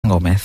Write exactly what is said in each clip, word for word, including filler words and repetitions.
Gómez?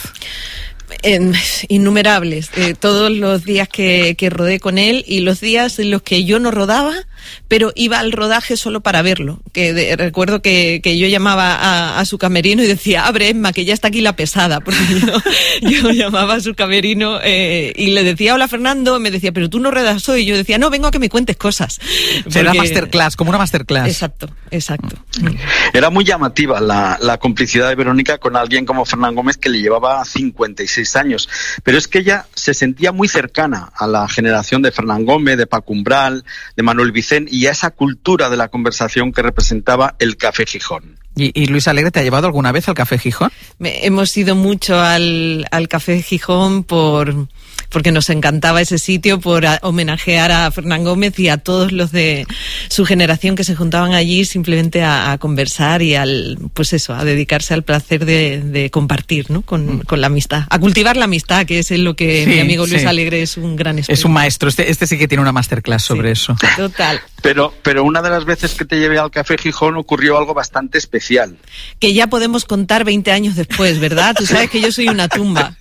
Eh, innumerables, eh, todos los días que, que rodé con él y los días en los que yo no rodaba, pero iba al rodaje solo para verlo. Que de, recuerdo que, que yo llamaba a, a su camerino y decía, abre Emma, que ya está aquí la pesada, porque yo, yo llamaba a su camerino eh, y le decía, hola Fernando, me decía, pero tú no ruedas hoy, y yo decía, no, vengo a que me cuentes cosas. Porque... Era masterclass, como una masterclass. Exacto, exacto. Era muy llamativa la, la complicidad de Verónica con alguien como Fernán Gómez, que le llevaba cincuenta y seis años, pero es que ella se sentía muy cercana a la generación de Fernán Gómez, de Paco Umbral, de Manuel Vicent y a esa cultura de la conversación que representaba el Café Gijón. ¿Y, y Luis Alegre te ha llevado alguna vez al Café Gijón? Me, hemos ido mucho al, al Café Gijón por... porque nos encantaba ese sitio, por a, homenajear a Fernán Gómez y a todos los de su generación que se juntaban allí simplemente a, a conversar y al, pues eso, a dedicarse al placer de, de compartir, ¿no? Con, con la amistad, a cultivar la amistad, que es en lo que sí, mi amigo Luis sí. Alegre es un gran experto. Es un maestro, este, este sí que tiene una masterclass sobre sí, eso. Total. Pero, pero una de las veces que te llevé al Café Gijón ocurrió algo bastante especial. Que ya podemos contar veinte años después, ¿verdad? Tú sabes que yo soy una tumba.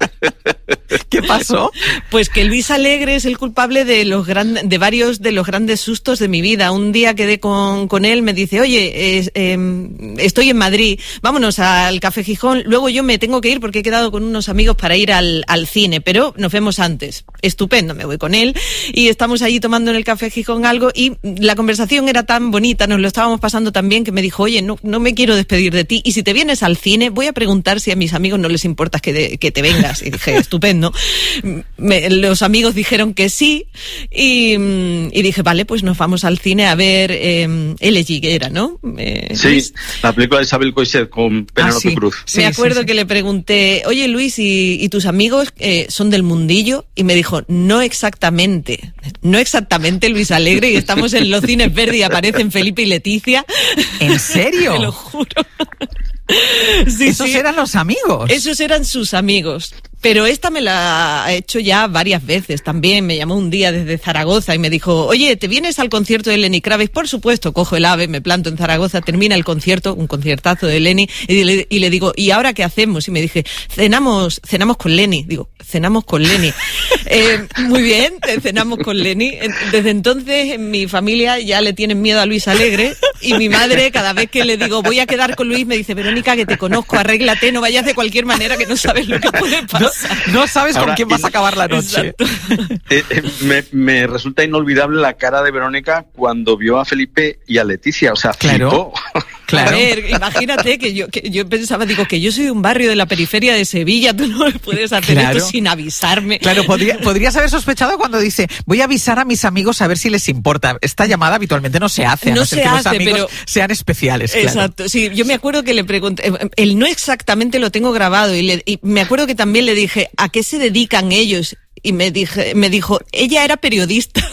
¿Qué pasó? Pues que Luis Alegre es el culpable de los gran, de varios de los grandes sustos de mi vida. Un día quedé con, con él, me dice, oye, eh, eh, estoy en Madrid, vámonos al Café Gijón. Luego yo me tengo que ir porque he quedado con unos amigos para ir al, al cine, pero nos vemos antes. Estupendo, me voy con él y estamos allí tomando en el Café Gijón algo y la conversación era tan bonita, nos lo estábamos pasando tan bien que me dijo, oye, no, no me quiero despedir de ti y si te vienes al cine voy a preguntar si a mis amigos no les importa que, de, que te vengas. Y dije, estupendo. Me, los amigos dijeron que sí y, y dije, vale, pues nos vamos al cine a ver eh, Elegy, que era, ¿no? Eh, sí, Luis. La película de Isabel Coixet con Penélope ah, sí. Cruz. Sí, me acuerdo sí, sí. que le pregunté, oye Luis, ¿y, y tus amigos eh, son del mundillo? Y me dijo, no exactamente, no exactamente Luis Alegre, y estamos en los cines Verdi y aparecen Felipe y Leticia. ¿En serio? Te lo juro. Sí, Esos sí. eran los amigos. Esos eran sus amigos. Pero esta me la ha hecho ya varias veces también. Me llamó un día desde Zaragoza y me dijo, oye, ¿te vienes al concierto de Lenny Kravitz? Por supuesto, cojo el AVE, me planto en Zaragoza, termina el concierto, un conciertazo de Lenny, y le, y le digo, ¿y ahora qué hacemos? Y me dije, cenamos, cenamos con Lenny. Digo, cenamos con Lenny. eh, muy bien, cenamos con Lenny. Desde entonces en mi familia ya le tienen miedo a Luis Alegre y mi madre cada vez que le digo, voy a quedar con Luis, me dice, Verónica, que te conozco, arréglate, no vayas de cualquier manera que no sabes lo que puede pasar. No, no sabes Ahora, con quién vas a acabar la noche. Eh, eh, me, me resulta inolvidable la cara de Verónica cuando vio a Felipe y a Leticia, o sea, claro. flipó. Claro. A ver, imagínate que yo, que yo pensaba, digo, que yo soy de un barrio de la periferia de Sevilla, tú no me puedes hacer claro. esto sin avisarme. Claro, podría, podrías haber sospechado cuando dice, voy a avisar a mis amigos a ver si les importa. Esta llamada habitualmente no se hace, a no, no ser se que hace, los amigos pero... sean especiales. Claro. Exacto, sí, yo me acuerdo que le pregunté, el no exactamente lo tengo grabado y, le, y me acuerdo que también le dije, ¿a qué se dedican ellos? Y me dije, me dijo, ella era periodista.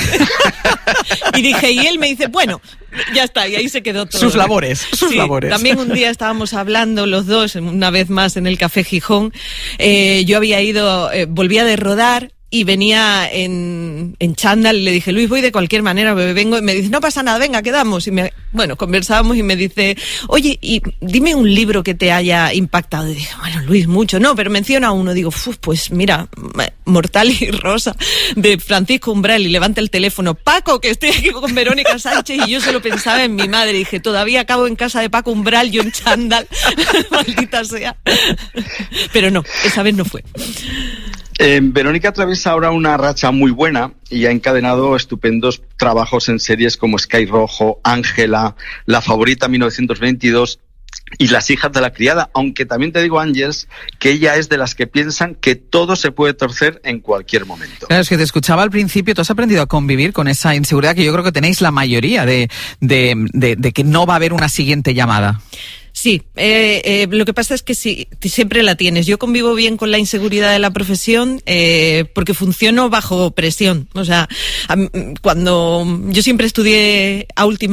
Y dije, y él me dice, bueno, ya está, y ahí se quedó todo. Sus labores, sus sí, labores. También un día estábamos hablando los dos, una vez más en el Café Gijón. Eh, yo había ido, eh, volvía de rodar. Y venía en, en chándal y le dije, Luis, voy de cualquier manera, vengo. Y me dice, no pasa nada, venga, quedamos. Y me, bueno, conversábamos y me dice, oye, y dime un libro que te haya impactado. Y dije, bueno, Luis, mucho. No, pero menciona uno. Digo, pues mira, Mortal y Rosa, de Francisco Umbral. Y levanta el teléfono, Paco, que estoy aquí con Verónica Sánchez. Y yo solo pensaba en mi madre. Y dije, todavía acabo en casa de Paco Umbral, yo en chándal. Maldita sea. Pero no, esa vez no fue. Eh, Verónica atraviesa ahora una racha muy buena y ha encadenado estupendos trabajos en series como Sky Rojo, Ángela, La Favorita mil novecientos veintidós y Las Hijas de la Criada, aunque también te digo, Ángeles, que ella es de las que piensan que todo se puede torcer en cualquier momento. Claro, es que te escuchaba al principio, tú has aprendido a convivir con esa inseguridad que yo creo que tenéis la mayoría de, de, de, de que no va a haber una siguiente llamada. Sí, eh, eh, lo que pasa es que sí, siempre la tienes. Yo convivo bien con la inseguridad de la profesión eh, porque funciono bajo presión. O sea, a, cuando yo siempre estudié a última hora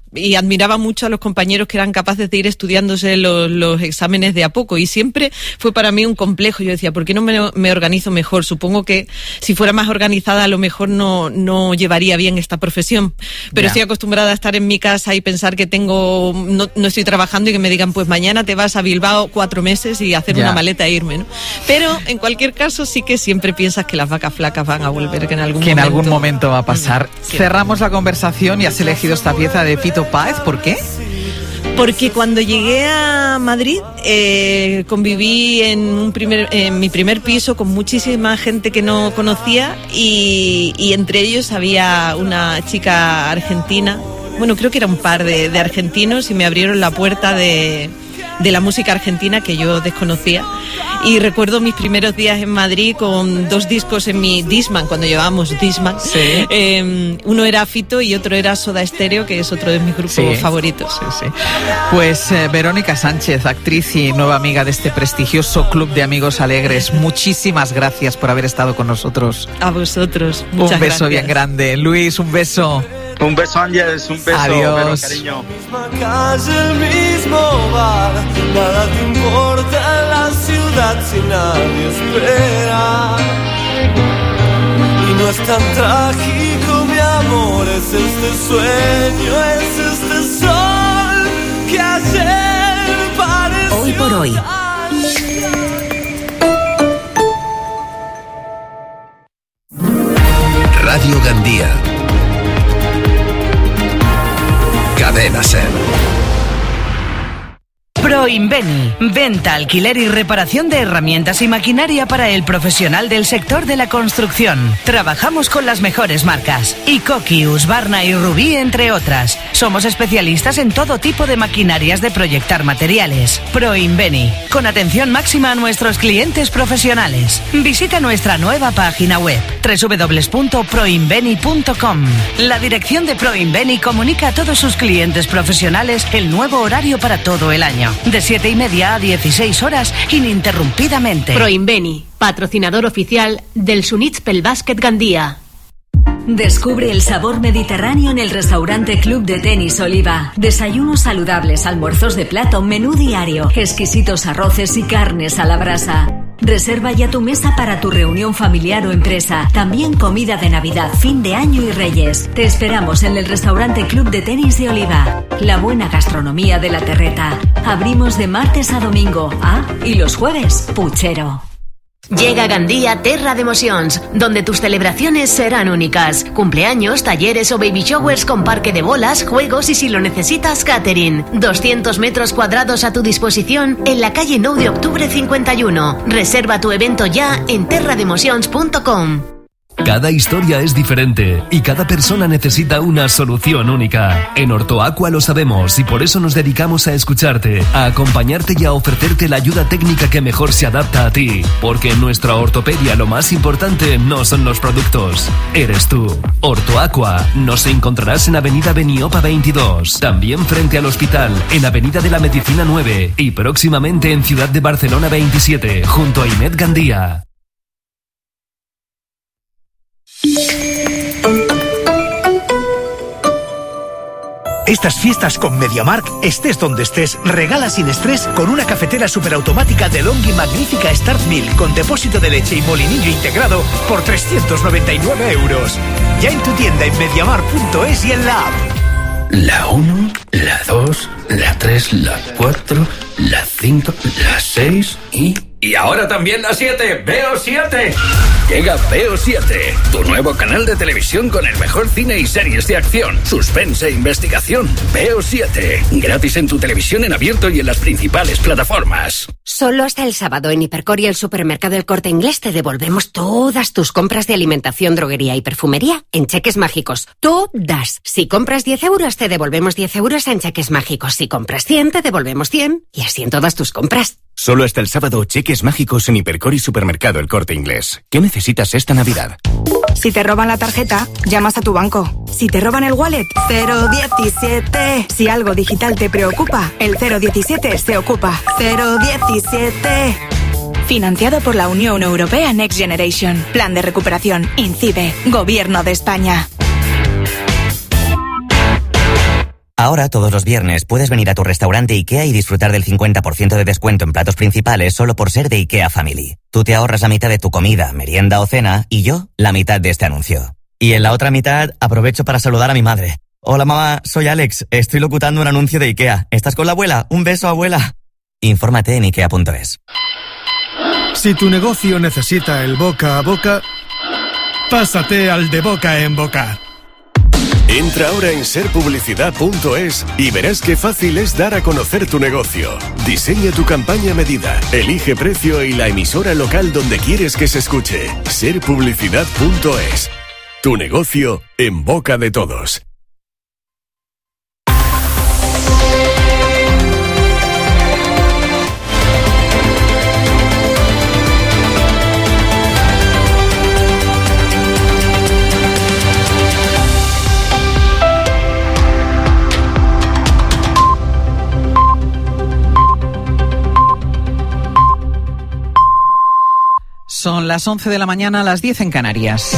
y admiraba mucho a los compañeros que eran capaces de ir estudiándose los, los exámenes de a poco, y siempre fue para mí un complejo. Yo decía, ¿por qué no me, me organizo mejor? Supongo que si fuera más organizada a lo mejor no, no llevaría bien esta profesión, pero yeah. estoy acostumbrada a estar en mi casa y pensar que tengo no, no estoy trabajando y que me digan, pues mañana te vas a Bilbao cuatro meses y hacer yeah. una maleta e irme, ¿no? Pero en cualquier caso sí que siempre piensas que las vacas flacas van a volver, que en algún que momento... en algún momento va a pasar. Sí. Cerramos la conversación y has elegido esta pieza de Fito Páez. ¿Por qué? Porque cuando llegué a Madrid eh, conviví en, un primer, en mi primer piso con muchísima gente que no conocía, y, y entre ellos había una chica argentina. Bueno, creo que era un par de, de argentinos, y me abrieron la puerta de, de la música argentina que yo desconocía. Y recuerdo mis primeros días en Madrid con dos discos en mi Discman, cuando llevábamos Discman. Sí. Eh, uno era Fito y otro era Soda Stereo, que es otro de mis grupos sí. favoritos. Sí, sí. Pues eh, Verónica Sánchez, actriz y nueva amiga de este prestigioso Club de Amigos Alegres, muchísimas gracias por haber estado con nosotros. A vosotros. Muchas un beso gracias. bien grande. Luis, un beso. Un beso, Ángeles, un beso. Adiós. Pero, cariño. Misma calle, el mismo bar, nada te importa en la ciudad si nadie espera. Y no es tan trágico, mi amor, es este sueño, es este sol que ayer pareció. Hoy por hoy. Radio Gandía. Cadena Ser. Proinveni, venta, alquiler y reparación de herramientas y maquinaria para el profesional del sector de la construcción. Trabajamos con las mejores marcas, Ikoki, Husqvarna y Rubí, entre otras. Somos especialistas en todo tipo de maquinarias de proyectar materiales. Proinveni, con atención máxima a nuestros clientes profesionales. Visita nuestra nueva página web, doble u doble u doble u punto proinveni punto com. La dirección de Proinveni comunica a todos sus clientes profesionales el nuevo horario para todo el año, de siete y media a dieciséis horas, ininterrumpidamente. Proinveni, patrocinador oficial del Sunitspel Basket Gandía. Descubre el sabor mediterráneo en el restaurante Club de Tenis Oliva. Desayunos saludables, almuerzos de plato, menú diario, exquisitos arroces y carnes a la brasa. Reserva ya tu mesa para tu reunión familiar o empresa. También comida de Navidad, fin de año y Reyes. Te esperamos en el restaurante Club de Tenis de Oliva. La buena gastronomía de la terreta. Abrimos de martes a domingo. Ah, y los jueves, puchero. Llega a Gandía Terra de Emocions, donde tus celebraciones serán únicas. Cumpleaños, talleres o baby showers con parque de bolas, juegos y, si lo necesitas, catering. doscientos metros cuadrados a tu disposición en la calle nueve de octubre cincuenta y uno. Reserva tu evento ya en terra de emocions punto com. Cada historia es diferente y cada persona necesita una solución única. En Ortoaqua lo sabemos y por eso nos dedicamos a escucharte, a acompañarte y a ofrecerte la ayuda técnica que mejor se adapta a ti. Porque en nuestra ortopedia lo más importante no son los productos, eres tú. Ortoaqua nos encontrarás en Avenida Beniopa veintidós, también frente al hospital, en Avenida de la Medicina nueve y próximamente en Ciudad de Barcelona veintisiete, junto a Imed Gandía. Estas fiestas con MediaMarkt, estés donde estés, regala sin estrés con una cafetera superautomática de Longi Magnífica Start Mill con depósito de leche y molinillo integrado por trescientos noventa y nueve euros. Ya en tu tienda en mediamar punto es y en la app. La uno, la dos, la tres, la cuatro, la cinco, la seis y... Y ahora también la siete, Veo siete. Llega Veo siete, tu nuevo canal de televisión con el mejor cine y series de acción, suspense e investigación. Veo siete, gratis en tu televisión en abierto y en las principales plataformas. Solo hasta el sábado en Hipercor y el supermercado El Corte Inglés te devolvemos todas tus compras de alimentación, droguería y perfumería en cheques mágicos. Todas. Si compras diez euros, te devolvemos diez euros en cheques mágicos. Si compras cien, te devolvemos cien. Y así en todas tus compras. Solo hasta el sábado, cheques mágicos en Hipercor y supermercado El Corte Inglés. ¿Qué necesitas esta Navidad? Si te roban la tarjeta, llamas a tu banco. Si te roban el wallet, cero diecisiete. Si algo digital te preocupa, el cero diecisiete se ocupa. cero diecisiete. Financiado por la Unión Europea Next Generation. Plan de recuperación. INCIBE. Gobierno de España. Ahora, todos los viernes, puedes venir a tu restaurante IKEA y disfrutar del cincuenta por ciento de descuento en platos principales solo por ser de IKEA Family. Tú te ahorras la mitad de tu comida, merienda o cena y yo la mitad de este anuncio. Y en la otra mitad aprovecho para saludar a mi madre. Hola mamá, soy Alex, estoy locutando un anuncio de IKEA. ¿Estás con la abuela? Un beso, abuela. Infórmate en ikea punto es. Si tu negocio necesita el boca a boca, pásate al de boca en boca. Entra ahora en ser publicidad punto es y verás qué fácil es dar a conocer tu negocio. Diseña tu campaña a medida, elige precio y la emisora local donde quieres que se escuche. ser publicidad punto es. Tu negocio en boca de todos. Son las once de la mañana, las diez en Canarias.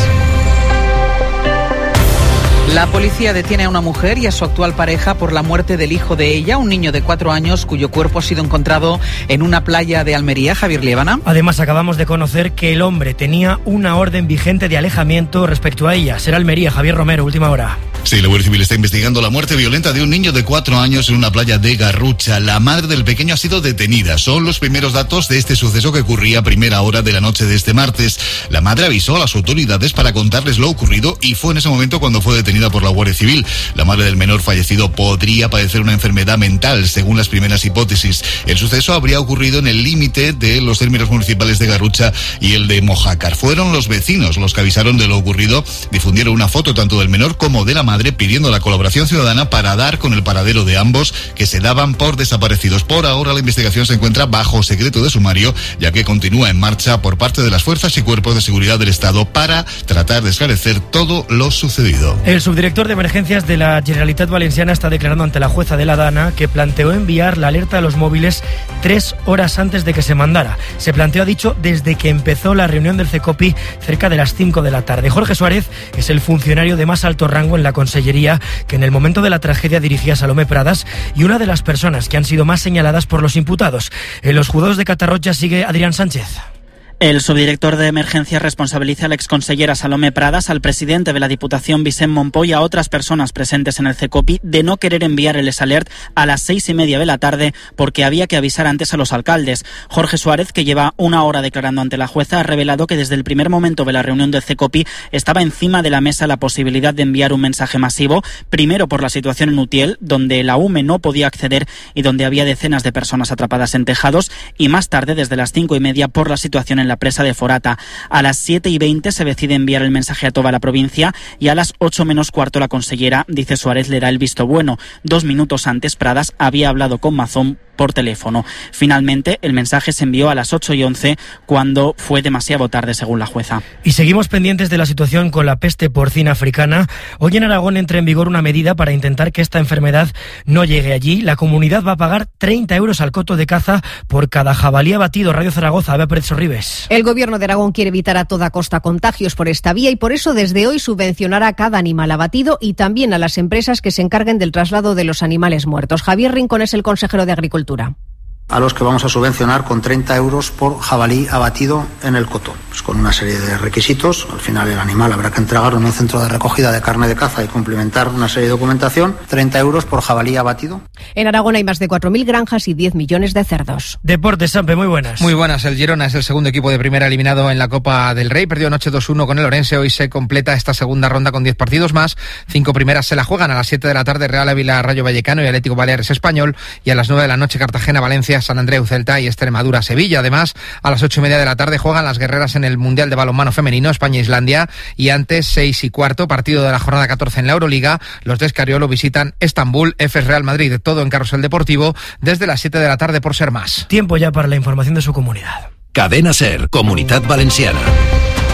La policía detiene a una mujer y a su actual pareja por la muerte del hijo de ella, un niño de cuatro años cuyo cuerpo ha sido encontrado en una playa de Almería. Javier Liébana. Además, acabamos de conocer que el hombre tenía una orden vigente de alejamiento respecto a ella. Será Almería. Javier Romero, última hora. Sí, la Guardia Civil está investigando la muerte violenta de un niño de cuatro años en una playa de Garrucha. La madre del pequeño ha sido detenida. Son los primeros datos de este suceso que ocurría a primera hora de la noche de este martes. La madre avisó a las autoridades para contarles lo ocurrido y fue en ese momento cuando fue detenida por la Guardia Civil. La madre del menor fallecido podría padecer una enfermedad mental, según las primeras hipótesis. El suceso habría ocurrido en el límite de los términos municipales de Garrucha y el de Mojácar. Fueron los vecinos los que avisaron de lo ocurrido, difundieron una foto tanto del menor como de la madre pidiendo la colaboración ciudadana para dar con el paradero de ambos, que se daban por desaparecidos. Por ahora la investigación se encuentra bajo secreto de sumario, ya que continúa en marcha por parte de las fuerzas y cuerpos de seguridad del Estado para tratar de esclarecer todo lo sucedido. El subdirector de emergencias de la Generalitat Valenciana está declarando ante la jueza de la Dana que planteó enviar la alerta a los móviles tres horas antes de que se mandara. Se planteó, ha dicho, desde que empezó la reunión del CECOPI cerca de las cinco de la tarde. Jorge Suárez es el funcionario de más alto rango en la Consellería que en el momento de la tragedia dirigía Salomé Pradas y una de las personas que han sido más señaladas por los imputados. En los juzgados de Catarroja sigue Adrián Sánchez. El subdirector de emergencias responsabiliza a la exconsellera Salomé Pradas, al presidente de la Diputación Vicent Monpó y a otras personas presentes en el CECOPI de no querer enviar el S-Alert a las seis y media de la tarde porque había que avisar antes a los alcaldes. Jorge Suárez, que lleva una hora declarando ante la jueza, ha revelado que desde el primer momento de la reunión del CECOPI estaba encima de la mesa la posibilidad de enviar un mensaje masivo, primero por la situación en Utiel, donde la U M E no podía acceder y donde había decenas de personas atrapadas en tejados, y más tarde desde las cinco y media por la situación en la presa de Forata. A las siete y veinte se decide enviar el mensaje a toda la provincia y a las ocho menos cuarto la consellera, dice Suárez, le da el visto bueno. Dos minutos antes, Pradas había hablado con Mazón por teléfono. Finalmente, el mensaje se envió a las ocho y once cuando fue demasiado tarde, según la jueza. Y seguimos pendientes de la situación con la peste porcina africana. Hoy en Aragón entra en vigor una medida para intentar que esta enfermedad no llegue allí. La comunidad va a pagar treinta euros al coto de caza por cada jabalí abatido. Radio Zaragoza, Bea Pérez Sorribes. El gobierno de Aragón quiere evitar a toda costa contagios por esta vía y por eso desde hoy subvencionará a cada animal abatido y también a las empresas que se encarguen del traslado de los animales muertos. Javier Rincón es el consejero de Agricultura. A los que vamos a subvencionar con treinta euros por jabalí abatido en el coto, pues con una serie de requisitos. Al final el animal habrá que entregarlo en un centro de recogida de carne de caza y cumplimentar una serie de documentación. treinta euros por jabalí abatido. En Aragón hay más de cuatro mil granjas y diez millones de cerdos. Deportes, Sampe, muy buenas. Muy buenas. El Girona es el segundo equipo de primera eliminado en la Copa del Rey. Perdió anoche dos uno con el Orense. Hoy se completa esta segunda ronda con diez partidos más. Cinco primeras se la juegan a las siete de la tarde. Real Ávila, Rayo Vallecano y Atlético Baleares Español. Y a las nueve de la noche Cartagena, Valencia, San Andreu, Celta y Extremadura, Sevilla. Además, a las ocho y media de la tarde juegan las guerreras en el Mundial de Balonmano Femenino, España-Islandia. Y antes, seis y cuarto, partido de la jornada catorce en la Euroliga. Los de Escariolo visitan Estambul, Efes Real Madrid. Todo en Carrusel Deportivo desde las siete de la tarde por Ser Más. Tiempo ya para la información de su comunidad. Cadena Ser, Comunitat Valenciana.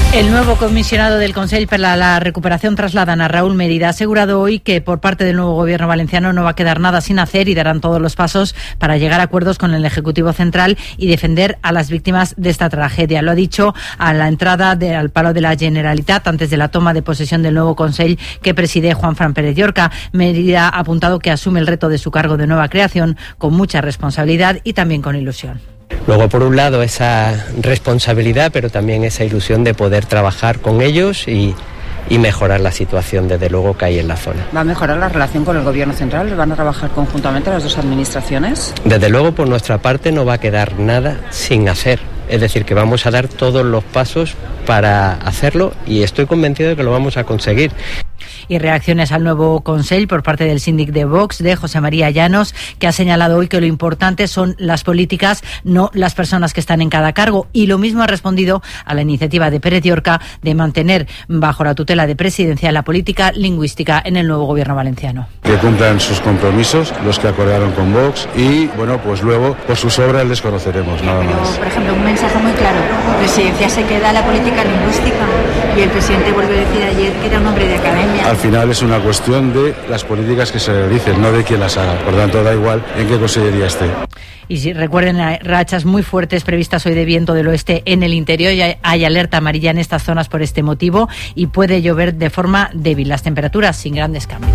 El nuevo comisionado del Consell para la Recuperación trasladan a Raúl Mérida. Ha asegurado hoy que por parte del nuevo gobierno valenciano no va a quedar nada sin hacer y darán todos los pasos para llegar a acuerdos con el Ejecutivo Central y defender a las víctimas de esta tragedia. Lo ha dicho a la entrada de, al Palau de la Generalitat antes de la toma de posesión del nuevo Consell que preside Juanfran Pérez Llorca. Mérida ha apuntado que asume el reto de su cargo de nueva creación con mucha responsabilidad y también con ilusión. Luego, por un lado, esa responsabilidad, pero también esa ilusión de poder trabajar con ellos y, y mejorar la situación, desde luego, que hay en la zona. ¿Va a mejorar la relación con el Gobierno Central? ¿Van a trabajar conjuntamente las dos administraciones? Desde luego, por nuestra parte, no va a quedar nada sin hacer. Es decir, que vamos a dar todos los pasos para hacerlo y estoy convencido de que lo vamos a conseguir. Y reacciones al nuevo Consell por parte del síndic de Vox, de José María Llanos, que ha señalado hoy que lo importante son las políticas, no las personas que están en cada cargo. Y lo mismo ha respondido a la iniciativa de Pérez Llorca de mantener bajo la tutela de Presidencia la política lingüística en el nuevo gobierno valenciano. Que cumplan sus compromisos, los que acordaron con Vox, y bueno, pues luego por sus obras les conoceremos, nada Pero, más. por ejemplo, un mensaje muy claro. Presidencia se queda la política lingüística y el presidente vuelve a decir ayer que era un hombre de academia. Al final es una cuestión de las políticas que se realicen, no de quién las haga. Por tanto, da igual en qué consellería esté. Y si recuerden, hay rachas muy fuertes previstas hoy de viento del oeste en el interior y hay, hay alerta amarilla en estas zonas por este motivo y puede llover de forma débil. Las temperaturas sin grandes cambios.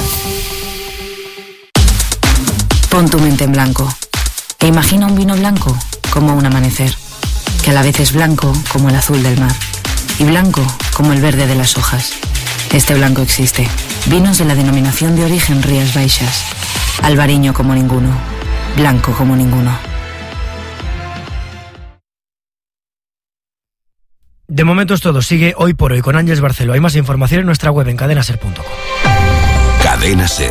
Pon tu mente en blanco e imagina un vino blanco como un amanecer, que a la vez es blanco como el azul del mar y blanco como el verde de las hojas. Este blanco existe. Vinos de la denominación de origen Rías Baixas. Albariño como ninguno. Blanco como ninguno. De momento es todo. Sigue Hoy por Hoy con Ángeles Barceló. Hay más información en nuestra web en cadena ser punto com. Cadena Ser.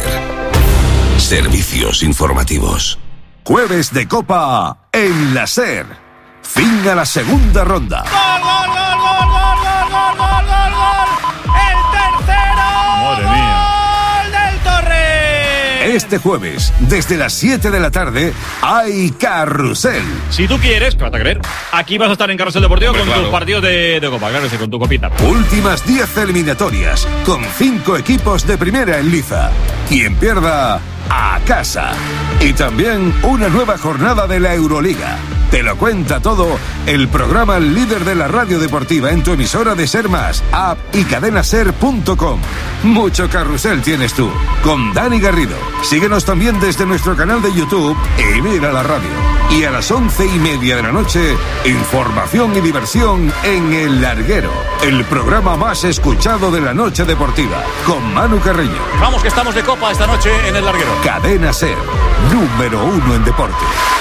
Servicios informativos. Jueves de Copa en la Ser. Fin a la segunda ronda. ¡Gol, gol, gol, gol, gol, gol, gol, gol, gol! ¡El tercero! ¡Madre mía! ¡Gol del Torre! Este jueves, desde las siete de la tarde, hay Carrusel. Si tú quieres, ¿qué vas a creer? Aquí vas a estar en Carrusel Deportivo Hombre, con claro. tus partidos de, de Copa, claro, sí, con tu copita. Últimas diez eliminatorias, con cinco equipos de primera en liza. Quien pierda, a casa. Y también una nueva jornada de la Euroliga. Te lo cuenta todo el programa líder de la radio deportiva en tu emisora de Ser Más, app y cadena ser punto com. Mucho carrusel tienes tú, con Dani Garrido. Síguenos también desde nuestro canal de YouTube y mira la radio. Y a las once y media de la noche, información y diversión en El Larguero, el programa más escuchado de la noche deportiva, con Manu Carreño. Vamos que estamos de Copa esta noche en El Larguero. Cadena Ser, número uno en deporte.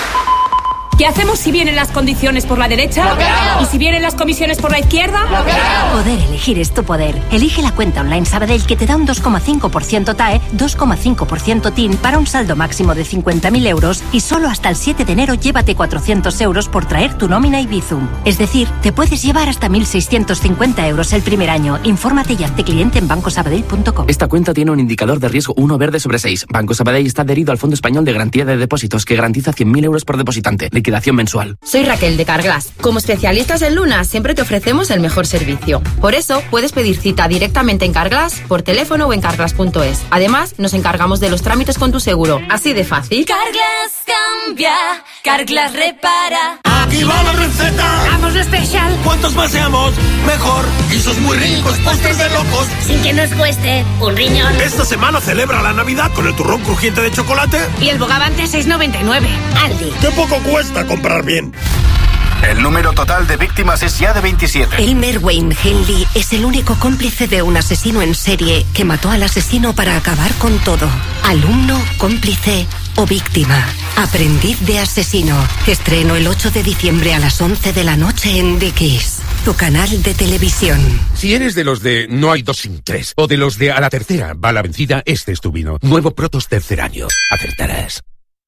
¿Qué hacemos si vienen las condiciones por la derecha? ¿Y si vienen las comisiones por la izquierda? Poder elegir es tu poder. Elige la cuenta online Sabadell que te da un dos coma cinco por ciento T A E, dos coma cinco por ciento T I N para un saldo máximo de cincuenta mil euros y solo hasta el siete de enero llévate cuatrocientos euros por traer tu nómina y Bizum. Es decir, te puedes llevar hasta mil seiscientos cincuenta euros el primer año. Infórmate y hazte cliente en banco sabadell punto com. Esta cuenta tiene un indicador de riesgo uno verde sobre seis. Banco Sabadell está adherido al Fondo Español de Garantía de Depósitos que garantiza cien mil euros por depositante. Liquidación mensual. Soy Raquel de Carglass. Como especialistas en Luna, siempre te ofrecemos el mejor servicio. Por eso, puedes pedir cita directamente en Carglass, por teléfono o en carglass punto es. Además, nos encargamos de los trámites con tu seguro. Así de fácil. Carglass cambia, Carglass repara. ¡Aquí va la receta! ¡Vamos especial! ¡Cuantos más seamos, mejor! ¡Guisos muy ricos, postres de locos! Sin que nos cueste un riñón. Esta semana celebra la Navidad con el turrón crujiente de chocolate. Y el bogavante seis noventa y nueve. Aldi. ¡Qué poco cuesta comprar bien! El número total de víctimas es ya de veintisiete. Elmer Wayne Henley es el único cómplice de un asesino en serie que mató al asesino para acabar con todo. Alumno, cómplice o víctima. Aprendiz de asesino. Estreno el ocho de diciembre a las once de la noche en Dickies, tu canal de televisión. Si eres de los de no hay dos sin tres o de los de a la tercera va la vencida, este es tu vino. Nuevo Protos tercer año. Acertarás.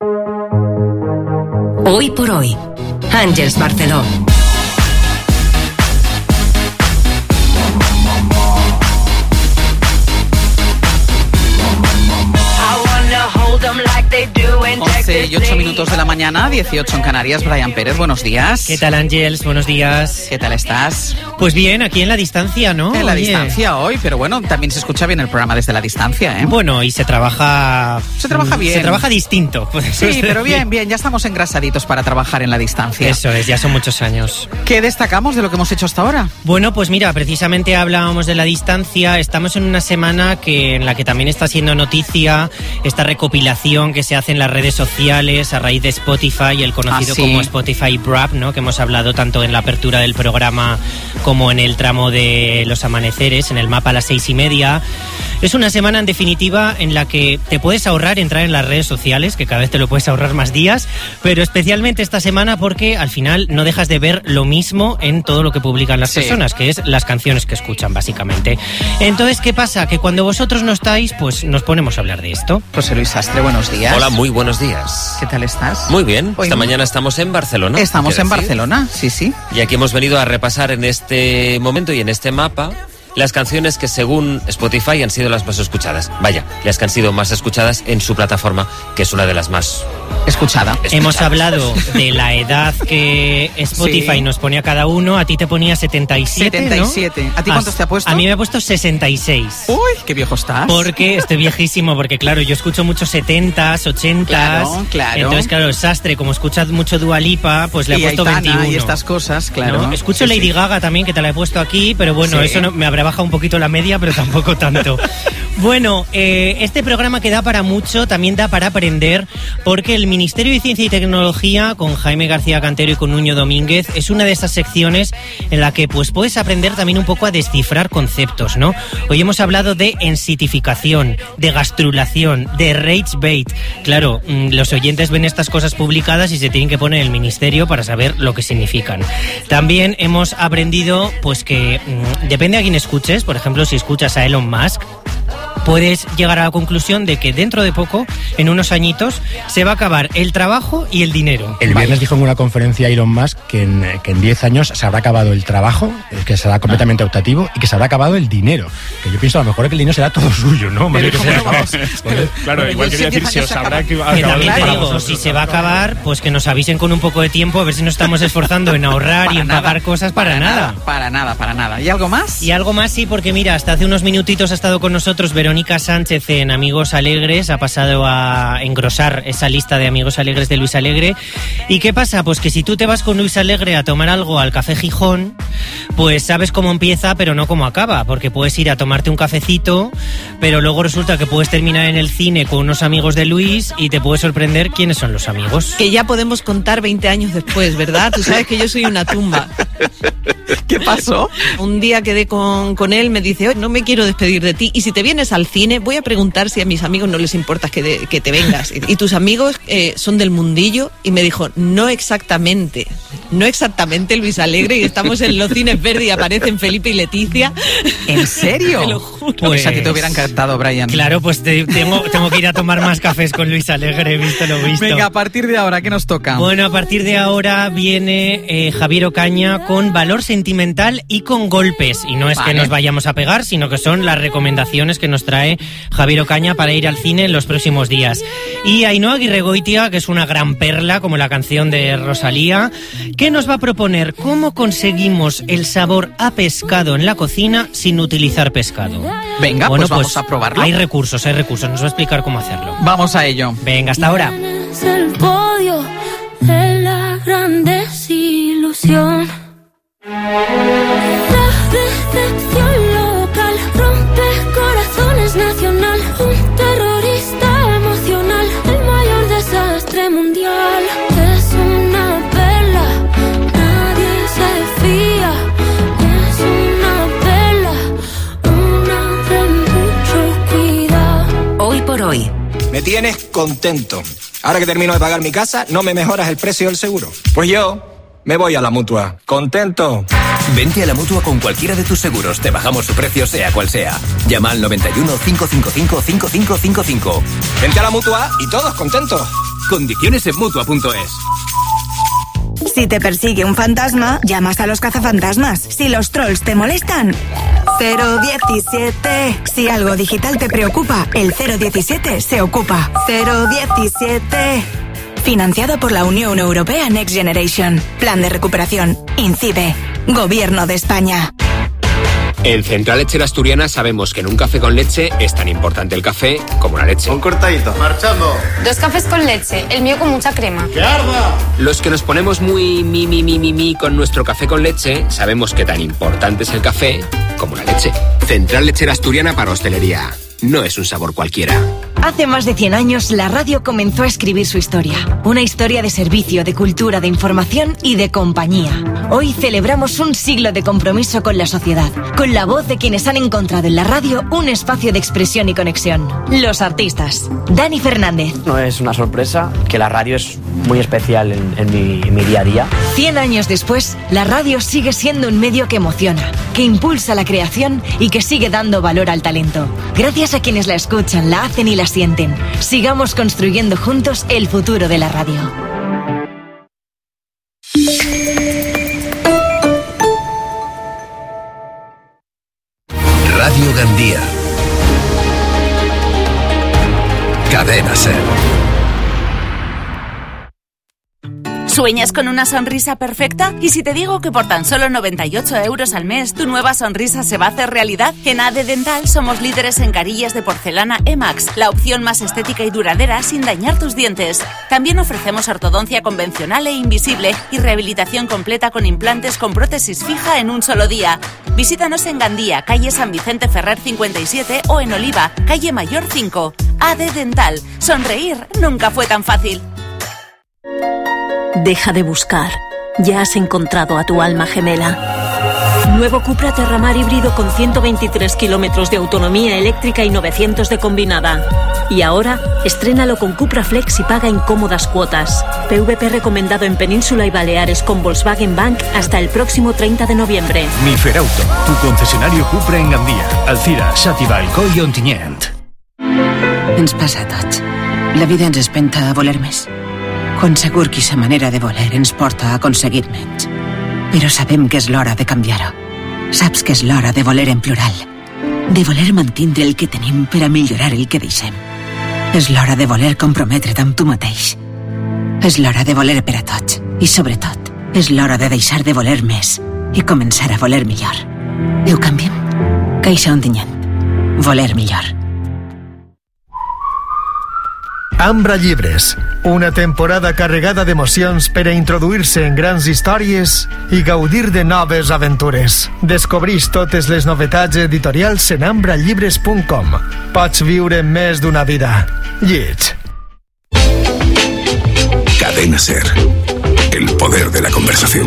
Hoy por hoy, Ángeles Barceló. once siete y ocho minutos de la mañana, dieciocho en Canarias. Brian Pérez, buenos días. ¿Qué tal, Ángels? Buenos días. ¿Qué tal estás? Pues bien, aquí en la distancia, ¿no? En la Oye. distancia hoy, pero bueno, también se escucha bien el programa desde la distancia, ¿eh? Bueno, y se trabaja... Se trabaja bien. Se trabaja distinto. Sí, pero bien, bien, ya estamos engrasaditos para trabajar en la distancia. Eso es, ya son muchos años. ¿Qué destacamos de lo que hemos hecho hasta ahora? Bueno, pues mira, precisamente hablábamos de la distancia. Estamos en una semana que en la que también está siendo noticia esta recopilación que se hace en las redes sociales a raíz de Spotify, el conocido ah, sí. como Spotify Wrapped, ¿no? Que hemos hablado tanto en la apertura del programa como en el tramo de los amaneceres, en el mapa a las seis y media. Es una semana, en definitiva, en la que te puedes ahorrar entrar en las redes sociales, que cada vez te lo puedes ahorrar más días, pero especialmente esta semana porque al final no dejas de ver lo mismo en todo lo que publican las sí. personas, que es las canciones que escuchan, básicamente. Entonces, ¿qué pasa? Que cuando vosotros no estáis, pues nos ponemos a hablar de esto. José Luis Sastre, buenos días. Hola, muy buenos días. ¿Qué tal estás? Muy bien. Hoy Esta muy... mañana estamos en Barcelona. Estamos en Barcelona, sí, sí. Y aquí hemos venido a repasar en este momento y en este mapa las canciones que según Spotify han sido las más escuchadas. Vaya, las que han sido más escuchadas en su plataforma, que es una de las más escuchada. escuchadas. Hemos hablado de la edad que Spotify sí. nos pone a cada uno. A ti te ponía setenta y siete, setenta y siete. ¿no? ¿A ti cuántos te ha puesto? A mí me ha puesto sesenta y seis. Uy, qué viejo estás. Porque estoy viejísimo, porque claro, yo escucho muchos setentas, ochentas. Claro, claro. Entonces, claro, el Sastre, como escuchas mucho Dua Lipa, pues le ha y puesto Aitana veintiuno. Y estas cosas, claro. ¿No? Escucho sí, Lady sí. Gaga también, que te la he puesto aquí, pero bueno, sí. eso no, me habrá bajado un poquito la media, pero tampoco tanto. Bueno, eh, este programa que da para mucho, también da para aprender, porque el Ministerio de Ciencia y Tecnología, con Jaime García Cantero y con Nuño Domínguez, es una de esas secciones en la que pues puedes aprender también un poco a descifrar conceptos, ¿no? Hoy hemos hablado de ensitificación, de gastrulación, de rage bait. Claro, los oyentes ven estas cosas publicadas y se tienen que poner en el ministerio para saber lo que significan. También hemos aprendido pues que mmm, depende a quién escuches. Por ejemplo, si escuchas a Elon Musk, puedes llegar a la conclusión de que dentro de poco, en unos añitos, se va a acabar el trabajo y el dinero. El viernes dijo en una conferencia Elon Musk que en, que en diez años se habrá acabado el trabajo, que será completamente ah. optativo, y que se habrá acabado el dinero. Que yo pienso a lo mejor que el dinero será todo suyo, ¿no? Pero que sea, no claro, bueno, igual quería decir, si os sabrá que va a acabar. Que también te digo, si se va a acabar, pues que nos avisen con un poco de tiempo, a ver si nos estamos esforzando en ahorrar y en nada, pagar cosas para, para nada. nada. Para nada, para nada. ¿Y algo más? Y algo más, sí, porque mira, hasta hace unos minutitos ha estado con nosotros Verónica Sánchez en Amigos Alegres, ha pasado a engrosar esa lista de Amigos Alegres de Luis Alegre. ¿Y qué pasa? Pues que si tú te vas con Luis Alegre a tomar algo al Café Gijón, pues sabes cómo empieza, pero no cómo acaba, porque puedes ir a tomarte un cafecito, pero luego resulta que puedes terminar en el cine con unos amigos de Luis y te puede sorprender quiénes son los amigos. Que ya podemos contar veinte años después, ¿verdad? Tú sabes que yo soy una tumba. ¿Qué pasó? Un día quedé con, con él, me dice, oye, no me quiero despedir de ti, y si te vienes al cine, voy a preguntar si a mis amigos no les importa que, de, que te vengas. Y, y tus amigos eh, son del mundillo, y me dijo, no exactamente, no exactamente Luis Alegre, y estamos en los cines verdes y aparecen Felipe y Leticia. ¿En serio? Te lo juro. Pues a ti te hubiera encantado, Brian. Claro, pues te, tengo, tengo que ir a tomar más cafés con Luis Alegre, visto lo visto. Venga, a partir de ahora, ¿qué nos toca? Bueno, a partir de ahora viene eh, Javier Ocaña con Valor Sentimental y con Golpes. Y no es vale. que nos vayamos a pegar, sino que son las recomendaciones que nos trae Javier Ocaña para ir al cine en los próximos días. Y Ainhoa Aguirregoitia, que es una gran perla, como la canción de Rosalía, que nos va a proponer cómo conseguimos el sabor a pescado en la cocina sin utilizar pescado. Venga, bueno, pues vamos pues a probarlo. Hay recursos, hay recursos. Nos va a explicar cómo hacerlo. Vamos a ello. Venga, hasta ahora. Es el podio de la gran desilusión. La decepción local rompe corazones nacional. Un terrorista emocional, el mayor desastre mundial. Es una perla, nadie se fía. Es una perla, una de mucho cuidado. Hoy por hoy. Me tienes contento. Ahora que termino de pagar mi casa, no me mejoras el precio del seguro. Pues yo me voy a la Mutua. ¿Contento? Vente a la Mutua con cualquiera de tus seguros. Te bajamos su precio, sea cual sea. Llama al noventa y uno, cinco cinco cinco, cinco cinco cinco cinco. Vente a la Mutua y todos contentos. Condiciones en Mutua punto es. Si te persigue un fantasma, llamas a los cazafantasmas. Si los trolls te molestan, cero diecisiete. Si algo digital te preocupa, el cero diecisiete se ocupa. cero diecisiete. Financiado por la Unión Europea Next Generation. Plan de recuperación. INCIBE. Gobierno de España. En Central Lechera Asturiana sabemos que en un café con leche es tan importante el café como la leche. Un cortadito. Marchando. Dos cafés con leche, el mío con mucha crema. ¡Que arda! Los que nos ponemos muy mi, mi, mi, mi, mi con nuestro café con leche, sabemos que tan importante es el café como la leche. Central Lechera Asturiana para hostelería. No es un sabor cualquiera. Hace más de cien años, la radio comenzó a escribir su historia. Una historia de servicio, de cultura, de información y de compañía. Hoy celebramos un siglo de compromiso con la sociedad, con la voz de quienes han encontrado en la radio un espacio de expresión y conexión. Los artistas. Dani Fernández. No es una sorpresa que la radio es muy especial en, en, mi, en mi día a día. Cien años después, la radio sigue siendo un medio que emociona, que impulsa la creación y que sigue dando valor al talento. Gracias a quienes la escuchan, la hacen y la sienten. Sigamos construyendo juntos el futuro de la radio. Radio Gandía. Cadena Ser. ¿Sueñas con una sonrisa perfecta? ¿Y si te digo que por tan solo noventa y ocho euros al mes tu nueva sonrisa se va a hacer realidad? En A D Dental somos líderes en carillas de porcelana Emax, la opción más estética y duradera sin dañar tus dientes. También ofrecemos ortodoncia convencional e invisible y rehabilitación completa con implantes con prótesis fija en un solo día. Visítanos en Gandía, calle San Vicente Ferrer cincuenta y siete o en Oliva, calle Mayor cinco. A D Dental. Sonreír nunca fue tan fácil. Deja de buscar. Ya has encontrado a tu alma gemela. Nuevo Cupra Terramar híbrido con ciento veintitrés kilómetros de autonomía eléctrica y novecientos de combinada. Y ahora, estrénalo con Cupra Flex y paga en cómodas cuotas. P V P recomendado en Península y Baleares con Volkswagen Bank hasta el próximo treinta de noviembre. Miferauto, tu concesionario Cupra en Gandía, Alcira, Xàtiva, Alcoi i Ontinyent. Ens passa a tots. La vida ens espenta a voler més. Quan segur que sa manera de voler ens porta a aconseguir menys. Però sabem que és l'hora de canviar-ho. Saps que és l'hora de voler en plural. De voler mantindre el que tenim per a millorar el que deixem. És l'hora de voler comprometre't amb tu mateix. És l'hora de voler per a tots. I sobretot, és l'hora de deixar de voler més i començar a voler millor. I ho canviem? Caixa Ontinyent. Voler millor. Ambra Llibres, una temporada carregada d'emocions per a introduir-se en grans històries i gaudir de noves aventures. Descobreix totes les novetats editorials en ambra llibres punt com. Pots viure més d'una vida. Lleig. Cadena Ser. El poder de la conversación.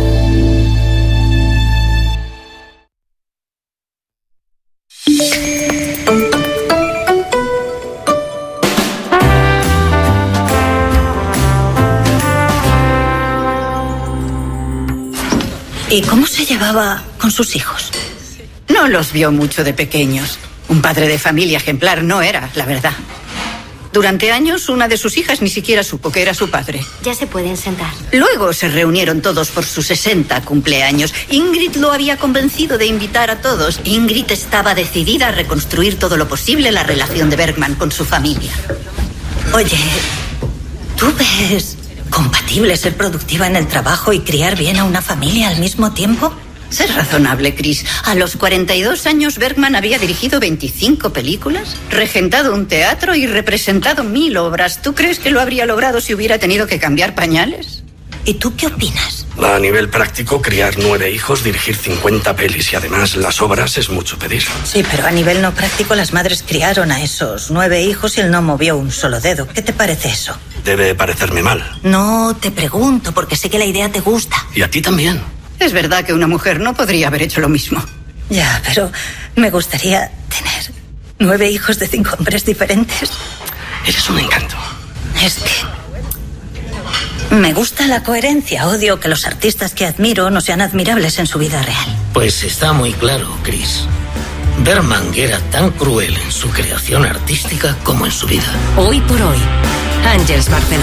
¿Y cómo se llevaba con sus hijos? No los vio mucho de pequeños. Un padre de familia ejemplar no era, la verdad. Durante años, una de sus hijas ni siquiera supo que era su padre. Ya se pueden sentar. Luego se reunieron todos por su sesenta cumpleaños. Ingrid lo había convencido de invitar a todos. Ingrid estaba decidida a reconstruir todo lo posible la relación de Bergman con su familia. Oye, ¿tú ves compatible ser productiva en el trabajo y criar bien a una familia al mismo tiempo? Sé razonable, Chris. A los cuarenta y dos años Bergman había dirigido veinticinco películas, regentado un teatro y representado mil obras. ¿Tú crees que lo habría logrado si hubiera tenido que cambiar pañales? ¿Y tú qué opinas? A nivel práctico, criar nueve hijos, dirigir cincuenta pelis y además las obras es mucho pedir. Sí, pero a nivel no práctico las madres criaron a esos nueve hijos y él no movió un solo dedo. ¿Qué te parece eso? Debe parecerme mal. No, te pregunto, porque sé que la idea te gusta. Y a ti también. Es verdad que una mujer no podría haber hecho lo mismo. Ya, pero me gustaría tener nueve hijos de cinco hombres diferentes. Eres un encanto. Es que me gusta la coherencia. Odio que los artistas que admiro no sean admirables en su vida real. Pues está muy claro, Chris. Bergman era tan cruel en su creación artística como en su vida. Hoy por hoy, Ángels Barceló.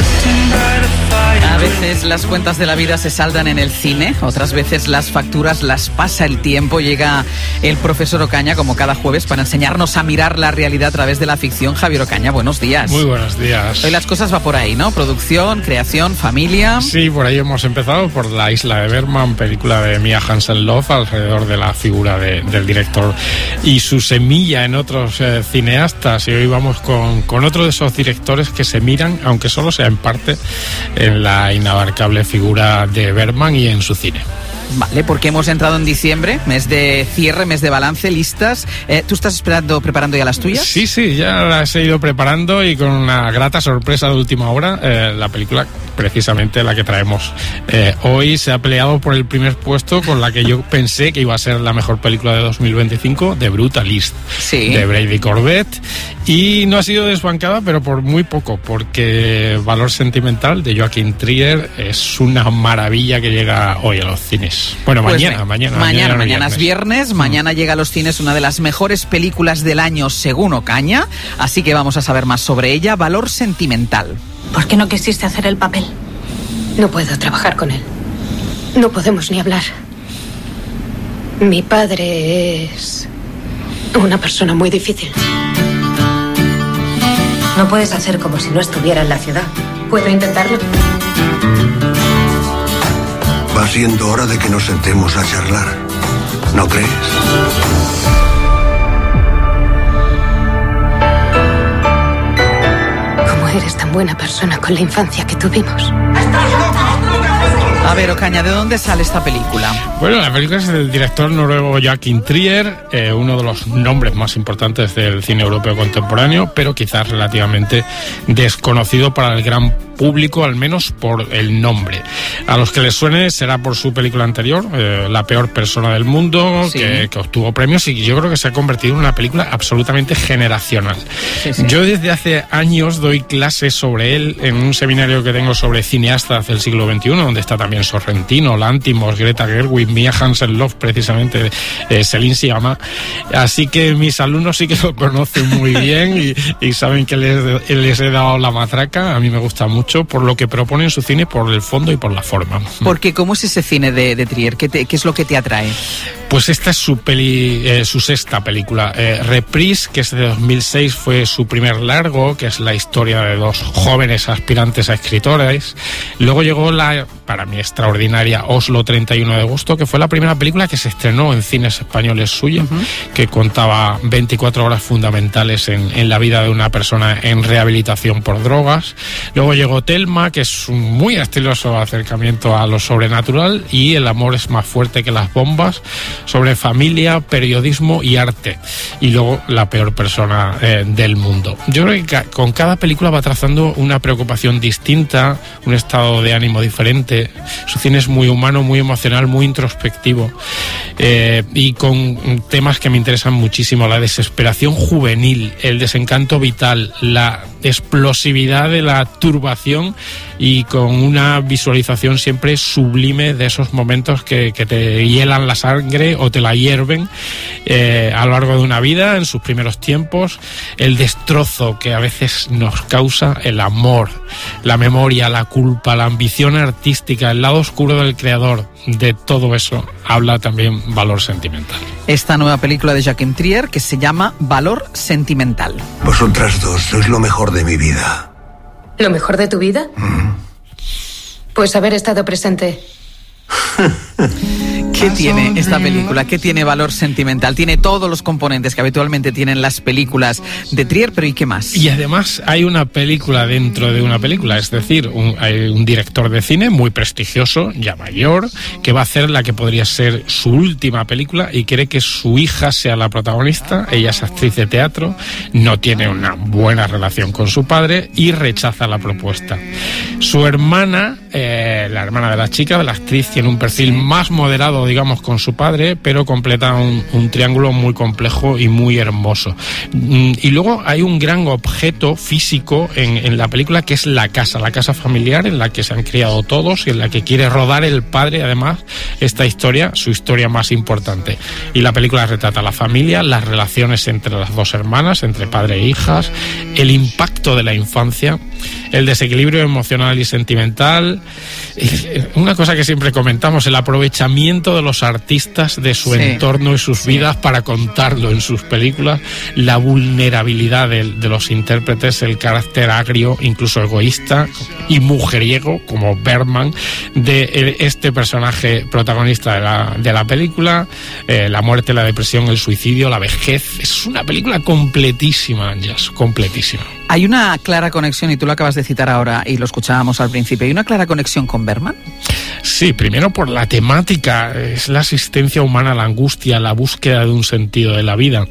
A veces las cuentas de la vida se saldan en el cine, otras veces las facturas las pasa el tiempo. Llega el profesor Ocaña, como cada jueves, para enseñarnos a mirar la realidad a través de la ficción. Javier Ocaña, buenos días. Muy buenos días. Hoy las cosas va por ahí, ¿no? Producción, creación, familia. Sí, por ahí hemos empezado, por La isla de Bergman, película de Mia Hansen-Løve, alrededor de la figura de, del director y su semilla en otros eh, cineastas. Y hoy vamos con, con otro de esos directores que se miran, aunque solo sea en parte, en la inabarcable figura de Bergman y en su cine. Vale, porque hemos entrado en diciembre, mes de cierre, mes de balance, listas. Eh, ¿Tú estás esperando, preparando ya las tuyas? Sí, sí, ya las he ido preparando y con una grata sorpresa de última hora, eh, la película, precisamente la que traemos eh, hoy, se ha peleado por el primer puesto con la que yo pensé que iba a ser la mejor película de dos mil veinticinco, The Brutalist, sí, de Brady Corbett, y no ha sido desbancada, pero por muy poco, porque Valor Sentimental, de Joachim Trier, es una maravilla que llega hoy a los cines. Bueno, pues mañana, me, mañana, mañana. Mañana, mañana es viernes, mm. mañana llega a los cines una de las mejores películas del año según Ocaña, así que vamos a saber más sobre ella. Valor Sentimental. ¿Por qué no quisiste hacer el papel? No puedo trabajar con él. No podemos ni hablar. Mi padre es una persona muy difícil. No puedes hacer como si no estuviera en la ciudad. ¿Puedo intentarlo? Va siendo hora de que nos sentemos a charlar, ¿no crees? ¿Cómo eres tan buena persona con la infancia que tuvimos? A ver, Ocaña, ¿de dónde sale esta película? Bueno, la película es del director noruego Joachim Trier, eh, uno de los nombres más importantes del cine europeo contemporáneo, pero quizás relativamente desconocido para el gran público, al menos por el nombre. A los que les suene será por su película anterior, eh, La peor persona del mundo, sí, que, que obtuvo premios, y yo creo que se ha convertido en una película absolutamente generacional. Sí, sí. Yo desde hace años doy clases sobre él en un seminario que tengo sobre cineastas del siglo veintiuno, donde está también Sorrentino, Lanthimos, Greta Gerwig, Mia Hansen-Løve, precisamente, eh, Céline Sciamma. Así que mis alumnos sí que lo conocen muy bien y, y saben que les, les he dado la matraca. A mí me gusta mucho por lo que propone en su cine, por el fondo y por la forma. Porque ¿cómo es ese cine de, de Trier? ¿Qué, te, ¿Qué es lo que te atrae? Pues esta es su peli, eh, su sexta película. Eh, Reprise, que es de dos mil seis, fue su primer largo, que es la historia de dos jóvenes aspirantes a escritores. Luego llegó la, para mí, extraordinaria Oslo treinta y uno de agosto, que fue la primera película que se estrenó en cines españoles suya, uh-huh, que contaba veinticuatro horas fundamentales en, en la vida de una persona en rehabilitación por drogas. Luego llegó Telma, que es un muy estiloso acercamiento a lo sobrenatural, y El amor es más fuerte que las bombas, sobre familia, periodismo y arte. Y luego La peor persona eh, del mundo. Yo creo que ca- con cada película va trazando una preocupación distinta, un estado de ánimo diferente. Su cine es muy humano, muy emocional, muy introspectivo, eh, y con temas que me interesan muchísimo: la desesperación juvenil, el desencanto vital, la explosividad de la turbación, y con una visualización siempre sublime de esos momentos que, que te hielan la sangre o te la hierven eh, a lo largo de una vida, en sus primeros tiempos, el destrozo que a veces nos causa el amor, la memoria, la culpa, la ambición artística, el lado oscuro del creador. De todo eso habla también Valor Sentimental. Esta nueva película de Joachim Trier, que se llama Valor Sentimental. Vosotras dos sois lo mejor de mi vida. ¿Lo mejor de tu vida? Mm. Pues haber estado presente. ¿Qué tiene esta película? ¿Qué tiene Valor Sentimental? Tiene todos los componentes que habitualmente tienen las películas de Trier, pero ¿y qué más? Y además hay una película dentro de una película, es decir, un, hay un director de cine muy prestigioso, ya mayor, que va a hacer la que podría ser su última película y quiere que su hija sea la protagonista. Ella es actriz de teatro, no tiene una buena relación con su padre y rechaza la propuesta. Su hermana, eh, la hermana de la chica, de la actriz, tiene un perfil más moderado de digamos, con su padre, pero completa un, un triángulo muy complejo y muy hermoso. Y luego hay un gran objeto físico en, en la película, que es la casa, la casa familiar en la que se han criado todos y en la que quiere rodar el padre, además, esta historia, su historia más importante. Y la película retrata la familia, las relaciones entre las dos hermanas, entre padre e hijas, el impacto de la infancia, el desequilibrio emocional y sentimental. Una cosa que siempre comentamos, el aprovechamiento de los artistas de su sí, entorno y sus sí. vidas para contarlo en sus películas, la vulnerabilidad de, de los intérpretes, el carácter agrio, incluso egoísta y mujeriego, como Bergman, de este personaje protagonista de la, de la película, eh, la muerte, la depresión, el suicidio, la vejez. Es una película completísima, Ángeles, completísima. Hay una clara conexión, y tú lo acabas de citar ahora y lo escuchábamos al principio, ¿hay una clara conexión con Bergman? Sí, primero por la temática, es la asistencia humana a la angustia, la búsqueda de un sentido de la vida.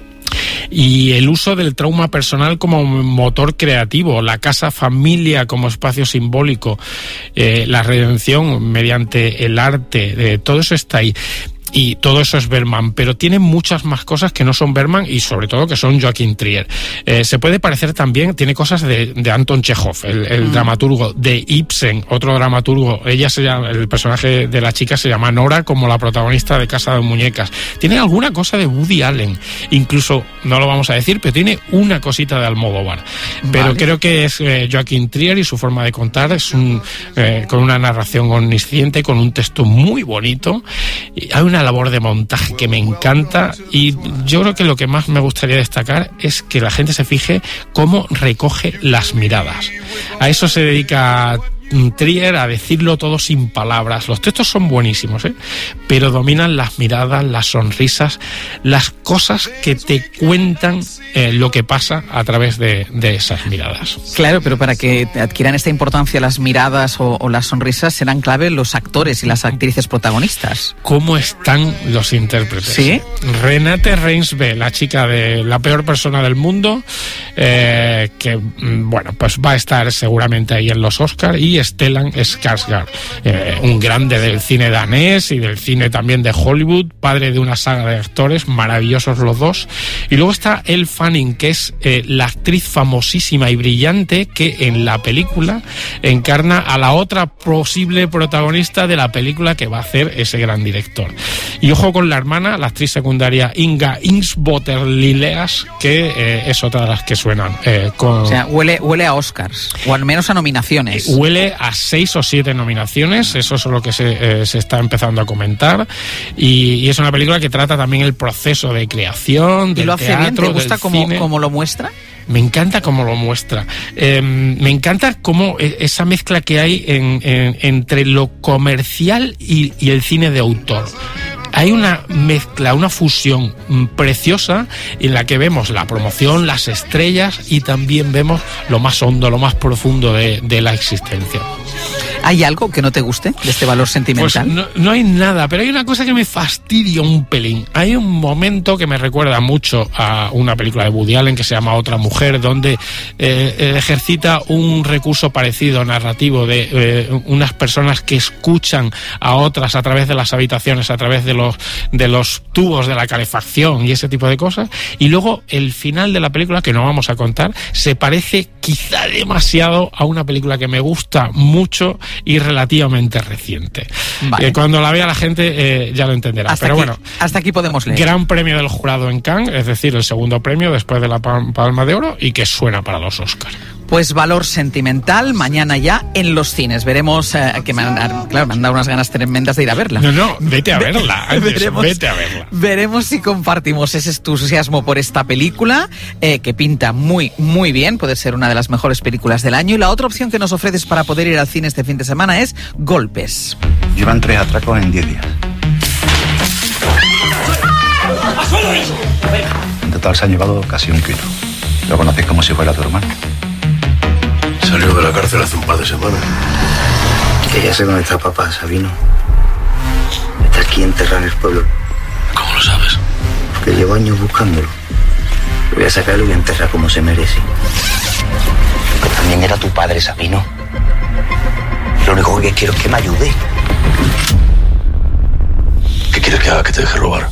Y el uso del trauma personal como motor creativo, la casa familia como espacio simbólico, eh, la redención mediante el arte, eh, todo eso está ahí. Y todo eso es Bergman, pero tiene muchas más cosas que no son Bergman y sobre todo que son Joachim Trier. Eh, se puede parecer también, tiene cosas de, de Anton Chekhov, el, el mm. dramaturgo, de Ibsen, otro dramaturgo. Ella se llama, el personaje de la chica se llama Nora, como la protagonista de Casa de Muñecas. Tiene alguna cosa de Woody Allen, incluso, no lo vamos a decir, pero tiene una cosita de Almodóvar. Pero vale. creo que es eh, Joachim Trier y su forma de contar es un eh, con una narración omnisciente, con un texto muy bonito. Y hay una labor de montaje que me encanta, y yo creo que lo que más me gustaría destacar es que la gente se fije cómo recoge las miradas. A eso se dedica Trier, a decirlo todo sin palabras. Los textos son buenísimos, ¿eh? Pero dominan las miradas, las sonrisas, las cosas que te cuentan eh, lo que pasa a través de, de esas miradas. Claro, pero para que adquieran esta importancia las miradas o, o las sonrisas, serán clave los actores y las actrices protagonistas. ¿Cómo están los intérpretes? ¿Sí? Renate Reinsve, la chica de La peor persona del mundo, eh, que, bueno, pues va a estar seguramente ahí en los Oscars, y Stellan Skarsgård, eh, un grande del cine danés y del cine también de Hollywood, padre de una saga de actores maravillosos los dos. Y luego está Elle Fanning, que es eh, la actriz famosísima y brillante que en la película encarna a la otra posible protagonista de la película que va a hacer ese gran director. Y ojo con la hermana, la actriz secundaria Inga Innsboter Lilleas, que eh, es otra de las que suenan. Eh, con... O sea, huele, huele a Oscars, o al menos a nominaciones. Eh, huele a seis o siete nominaciones, eso es lo que se, eh, se está empezando a comentar, y, y es una película que trata también el proceso de creación, del ¿Y lo hace teatro, bien? ¿Te gusta cómo, cómo lo muestra? Me encanta cómo lo muestra. Eh, me encanta cómo esa mezcla que hay en, en, entre lo comercial y, y el cine de autor. Hay una mezcla, una fusión preciosa en la que vemos la promoción, las estrellas, y también vemos lo más hondo, lo más profundo de, de la existencia. ¿Hay algo que no te guste de este valor sentimental? Pues no, no hay nada, pero hay una cosa que me fastidia un pelín. Hay un momento que me recuerda mucho a una película de Woody Allen que se llama Otra mujer, donde eh, ejercita un recurso parecido narrativo de eh, unas personas que escuchan a otras a través de las habitaciones, a través de los, de los tubos de la calefacción y ese tipo de cosas. Y luego el final de la película, que no vamos a contar, se parece quizá demasiado a una película que me gusta mucho y relativamente reciente. Vale. Eh, cuando la vea la gente eh, ya lo entenderá. Hasta Pero aquí, bueno, hasta aquí podemos leer. Gran premio del jurado en Cannes, es decir, el segundo premio después de la Palma de Oro, y que suena para los Oscars. Pues valor sentimental, mañana ya en los cines. Veremos, eh, que me han, claro, me han dado unas ganas tremendas de ir a verla. No, no, vete a verla. veremos, vete a verla. Veremos si compartimos ese entusiasmo por esta película, eh, que pinta muy, muy bien. Puede ser una de las mejores películas del año. Y la otra opción que nos ofreces para poder ir al cine este fin de semana es Golpes. Llevan tres atracos en diez días. En total se han llevado casi un kilo. Lo conoces como si fuera tu hermano. Salió de la cárcel hace un par de semanas. Que ya sé dónde está papá, Sabino. Está aquí enterrado en el pueblo. ¿Cómo lo sabes? Porque llevo años buscándolo. Lo voy a sacar y lo voy a enterrar como se merece. Pero también era tu padre, Sabino. Lo único que quiero es que me ayude. que te deje robar.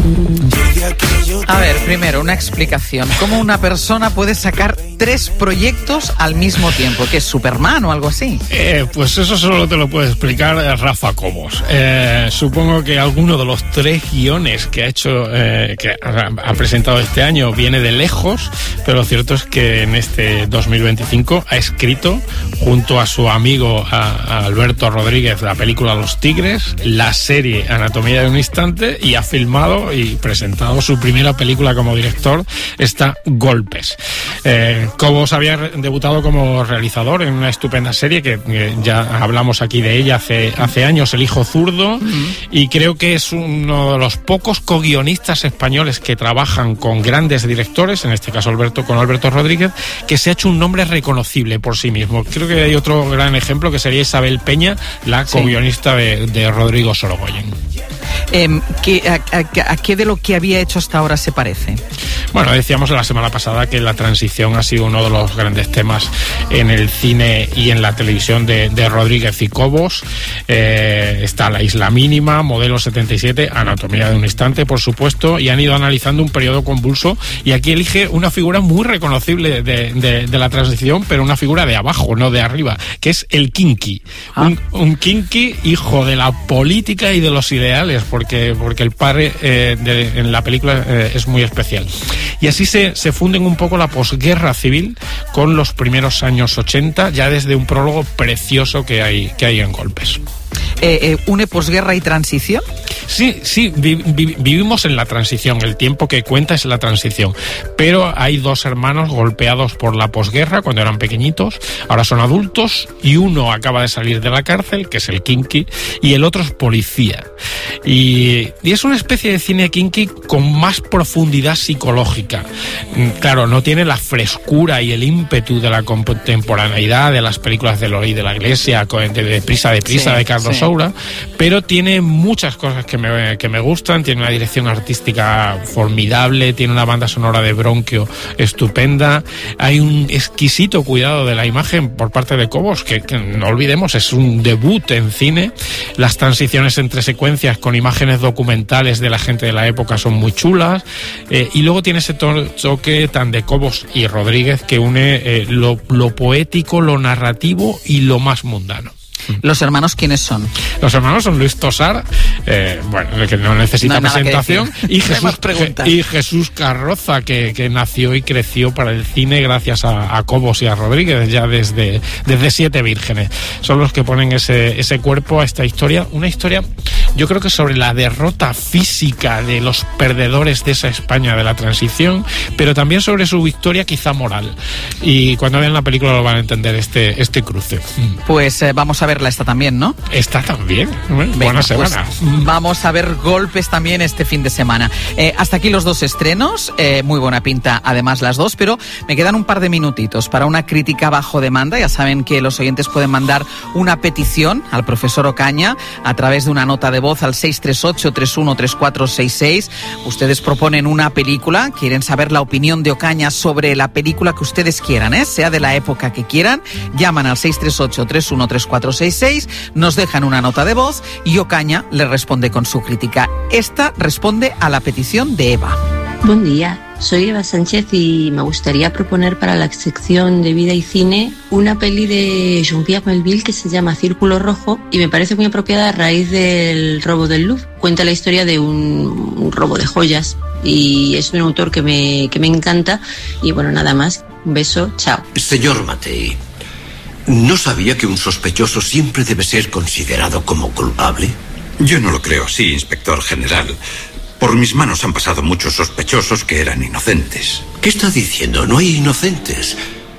A ver, primero, una explicación. ¿Cómo una persona puede sacar tres proyectos al mismo tiempo? ¿Que es Superman o algo así? Eh, pues eso solo te lo puede explicar Rafa Cobos. Eh, supongo que alguno de los tres guiones que ha hecho, eh, que ha, ha presentado este año viene de lejos, pero lo cierto es que en este dos mil veinticinco ha escrito, junto a su amigo a, a Alberto Rodríguez, la película Los Tigres, la serie Anatomía de un Instante, y ha filmado y presentado su primera película como director, esta Golpes. Eh, Cobos había debutado como realizador en una estupenda serie que, que ya hablamos aquí de ella hace, hace años, El hijo zurdo, uh-huh. y creo que es uno de los pocos co-guionistas españoles que trabajan con grandes directores, en este caso Alberto, con Alberto Rodríguez, que se ha hecho un nombre reconocible por sí mismo. Creo que hay otro gran ejemplo que sería Isabel Peña, la co-guionista de, de Rodrigo Sorogoyen. Eh, ¿qué, a, a, ¿A qué de lo que había hecho hasta ahora se parece? Bueno, decíamos la semana pasada que la transición ha sido uno de los grandes temas en el cine y en la televisión de, de Rodríguez y Cobos. Eh, está La Isla Mínima, Modelo setenta y siete, Anatomía de un Instante, por supuesto, y han ido analizando un periodo convulso, y aquí elige una figura muy reconocible de, de, de la transición, pero una figura de abajo, no de arriba, que es el kinky. Ah. Un, un kinky hijo de la política y de los ideales, porque, porque el padre eh, de, en la película eh, es muy especial. Y así se, se funden un poco la posguerra civil con los primeros años ochenta, ya desde un prólogo precioso que hay, que hay en Golpes. Eh, eh, ¿Une posguerra y transición? Sí, sí, vi, vi, vivimos en la transición, el tiempo que cuenta es la transición, pero hay dos hermanos golpeados por la posguerra cuando eran pequeñitos, ahora son adultos, y uno acaba de salir de la cárcel, que es el kinky, y el otro es policía. Y, y es una especie de cine kinky con más profundidad psicológica. Claro, no tiene la frescura y el ímpetu de la contemporaneidad de las películas de Lori de la Iglesia, de Deprisa, Deprisa, sí, de Carlos sí. Saura, pero tiene muchas cosas que me, que me gustan. Tiene una dirección artística formidable, tiene una banda sonora de Bronquio estupenda, hay un exquisito cuidado de la imagen por parte de Cobos, que, que no olvidemos, es un debut en cine. Las transiciones entre secuencias con imágenes documentales de la gente de la época son muy chulas, eh, y luego tiene ese to- toque tan de Cobos y Rodríguez que une eh, lo, lo poético, lo narrativo y lo más mundano. ¿Los hermanos quiénes son? Los hermanos son Luis Tosar, eh, bueno, que no necesita no presentación, y Jesús, y Jesús Carroza, que, que nació y creció para el cine gracias a, a Cobos y a Rodríguez, ya desde, desde Siete Vírgenes. Son los que ponen ese, ese cuerpo a esta historia, una historia, yo creo que sobre la derrota física de los perdedores de esa España de la transición, pero también sobre su victoria quizá moral. Y cuando vean la película lo van a entender este, este cruce. Pues eh, vamos a ver verla esta también, ¿no? Esta también. Venga, buena semana. Pues vamos a ver Golpes también este fin de semana. Eh, hasta aquí los dos estrenos. Eh, muy buena pinta, además, las dos, pero me quedan un par de minutitos para una crítica bajo demanda. Ya saben que los oyentes pueden mandar una petición al profesor Ocaña a través de una nota de voz al seis tres ocho, tres uno tres cuatro seis seis. Ustedes proponen una película, quieren saber la opinión de Ocaña sobre la película que ustedes quieran, ¿eh? Sea de la época que quieran. Llaman al seis tres ocho, tres uno tres cuatro seis seis, nos dejan una nota de voz y Ocaña le responde con su crítica. Esta responde a la petición de Eva. Buen día, soy Eva Sánchez y me gustaría proponer para la sección de Vida y Cine una peli de Jean-Pierre Melville que se llama Círculo Rojo y me parece muy apropiada a raíz del robo del Louvre. Cuenta la historia de un, un robo de joyas y es un autor que me, que me encanta y bueno, nada más. Un beso, chao. Señor Matei, ¿no sabía que un sospechoso siempre debe ser considerado como culpable? Yo no lo creo, sí, inspector general. Por mis manos han pasado muchos sospechosos que eran inocentes. ¿Qué está diciendo? No hay inocentes.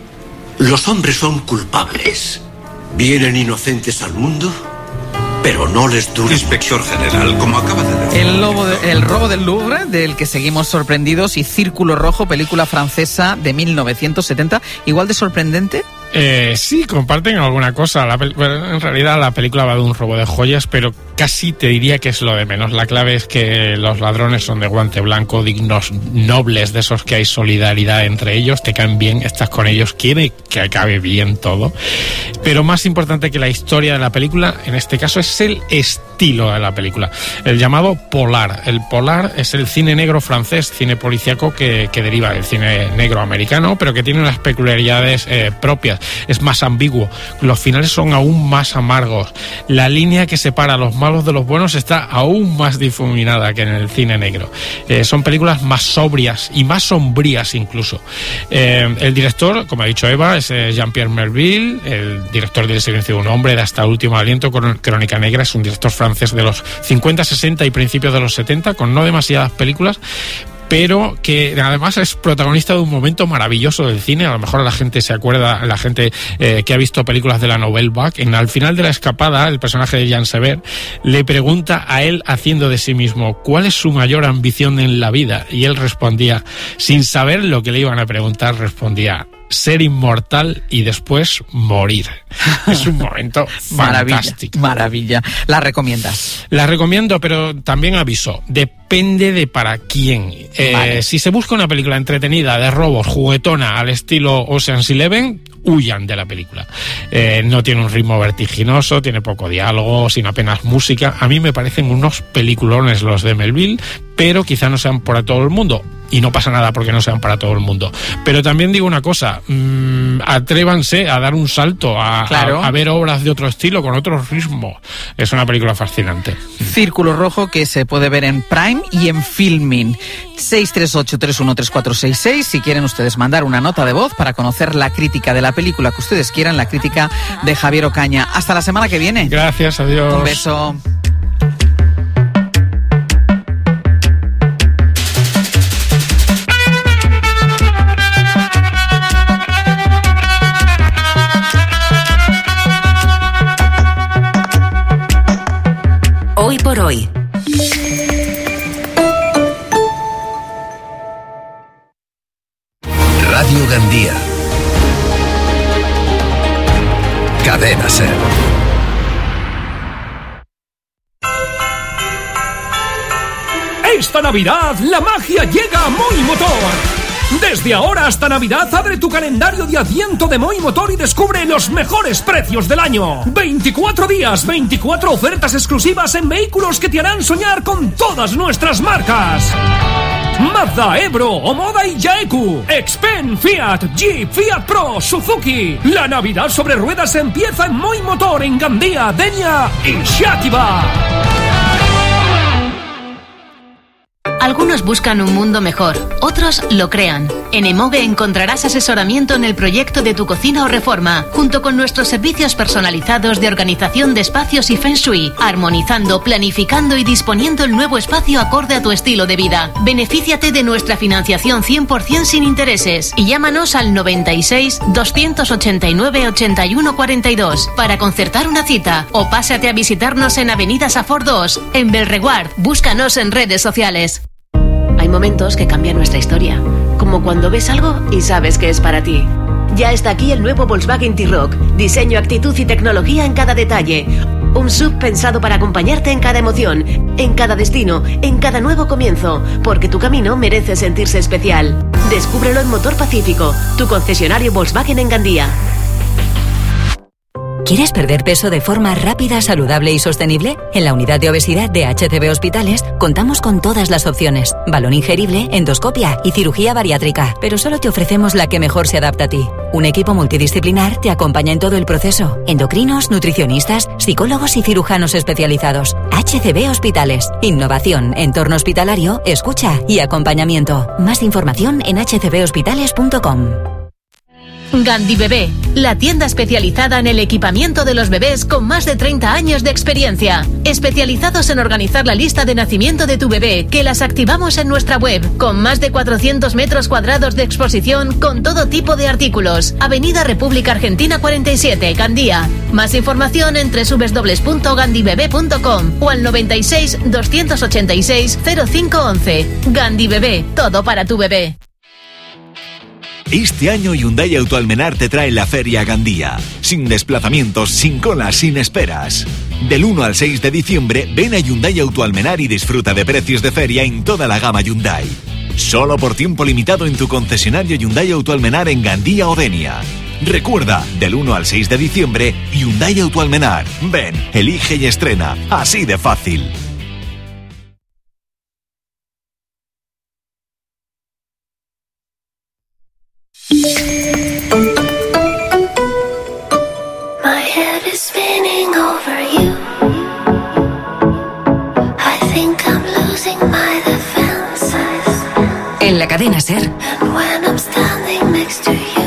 Los hombres son culpables. Vienen inocentes al mundo, pero no les dura. Inspector general, como acaba de decir... El, lobo de, el robo del Louvre, del que seguimos sorprendidos, y Círculo Rojo, película francesa de mil novecientos setenta, igual de sorprendente. Eh, sí, comparten alguna cosa. La, en realidad la película va de un robo de joyas, pero casi te diría que es lo de menos. La clave es que los ladrones son de guante blanco, dignos, nobles, de esos que hay solidaridad entre ellos, te caen bien, estás con ellos, quiere que acabe bien todo. Pero más importante que la historia de la película, en este caso, es el estilo de la película, el llamado polar. El polar es el cine negro francés, cine policíaco que, que deriva del cine negro americano, pero que tiene unas peculiaridades eh, propias. Es más ambiguo, los finales son aún más amargos, la línea que separa a los malos de los buenos está aún más difuminada que en el cine negro. Eh, son películas más sobrias y más sombrías incluso. Eh, el director, como ha dicho Eva, es eh, Jean-Pierre Melville, el director de El silencio de un hombre, de Hasta el último aliento, con Crónica negra. Es un director francés de los cincuenta, sesenta y principios de los setenta, con no demasiadas películas, pero que además es protagonista de un momento maravilloso del cine. A lo mejor la gente se acuerda, la gente eh, que ha visto películas de la Nouvelle Vague, en al final de La escapada, el personaje de Jean Sever le pregunta a él, haciendo de sí mismo, ¿cuál es su mayor ambición en la vida? Y él respondía, sin saber lo que le iban a preguntar, respondía, ser inmortal y después morir. Es un momento maravilla, fantástico. Maravilla. ¿La recomiendas? La recomiendo, pero también aviso, depende de para quién. Eh, vale. Si se busca una película entretenida, de robos, juguetona, al estilo Ocean's Eleven, huyan de la película. Eh, no tiene un ritmo vertiginoso, tiene poco diálogo, sin apenas música. A mí me parecen unos peliculones los de Melville, pero quizá no sean para todo el mundo. Y no pasa nada porque no sean para todo el mundo. Pero también digo una cosa, mmm, atrévanse a dar un salto, a, claro. a, a ver obras de otro estilo, con otro ritmo. Es una película fascinante. Círculo Rojo, que se puede ver en Prime y en Filmin. seis tres ocho, tres uno tres cuatro seis seis, si quieren ustedes mandar una nota de voz para conocer la crítica de la película que ustedes quieran, la crítica de Javier Ocaña. Hasta la semana que viene. Gracias, adiós. Un beso. Hoy por hoy. Radio Gandía. Cadena Ser. Esta Navidad la magia llega a Moi Motor. Desde ahora hasta Navidad abre tu calendario de Adviento de Moi Motor y descubre los mejores precios del año. veinticuatro días, veinticuatro ofertas exclusivas en vehículos que te harán soñar con todas nuestras marcas. Mazda, Ebro, Omoda y Yaeku, Xpen, Fiat, Jeep, Fiat Pro, Suzuki. La Navidad sobre ruedas empieza en Moi Motor, en Gandía, Denia y Xàtiva. Algunos buscan un mundo mejor, otros lo crean. En Emoge encontrarás asesoramiento en el proyecto de tu cocina o reforma, junto con nuestros servicios personalizados de organización de espacios y Feng Shui, armonizando, planificando y disponiendo el nuevo espacio acorde a tu estilo de vida. Benefíciate de nuestra financiación cien por ciento sin intereses y llámanos al noventa y seis, doscientos ochenta y nueve, ochenta y uno cuarenta y dos para concertar una cita, o pásate a visitarnos en Avenida Safor dos, en Belreguard. Búscanos en redes sociales. Hay momentos que cambian nuestra historia, como cuando ves algo y sabes que es para ti. Ya está aquí el nuevo Volkswagen T-Roc. Diseño, actitud y tecnología en cada detalle. Un S U V pensado para acompañarte en cada emoción, en cada destino, en cada nuevo comienzo, porque tu camino merece sentirse especial. Descúbrelo en Motor Pacífico, tu concesionario Volkswagen en Gandía. ¿Quieres perder peso de forma rápida, saludable y sostenible? En la unidad de obesidad de H C B Hospitales contamos con todas las opciones. Balón ingerible, endoscopia y cirugía bariátrica. Pero solo te ofrecemos la que mejor se adapta a ti. Un equipo multidisciplinar te acompaña en todo el proceso. Endocrinos, nutricionistas, psicólogos y cirujanos especializados. H C B Hospitales. Innovación, entorno hospitalario, escucha y acompañamiento. Más información en h c b hospitales punto com. Gandhi Bebé, la tienda especializada en el equipamiento de los bebés con más de treinta años de experiencia. Especializados en organizar la lista de nacimiento de tu bebé, que las activamos en nuestra web, con más de cuatrocientos metros cuadrados de exposición con todo tipo de artículos. Avenida República Argentina cuarenta y siete, Gandía. Más información en doble u doble u doble u punto gandhi bebé punto com o al noventa y seis, doscientos ochenta y seis, cero cinco once. Gandhi Bebé, todo para tu bebé. Este año Hyundai Autoalmenar te trae la Feria a Gandía. Sin desplazamientos, sin colas, sin esperas. Del uno al seis de diciembre, ven a Hyundai Autoalmenar y disfruta de precios de feria en toda la gama Hyundai. Solo por tiempo limitado en tu concesionario Hyundai Autoalmenar en Gandía o Denia. Recuerda, del uno al seis de diciembre, Hyundai Autoalmenar. Ven, elige y estrena. Así de fácil. My head is spinning over you. I think I'm losing my defenses. En la cadena SER. And when I'm standing next to you,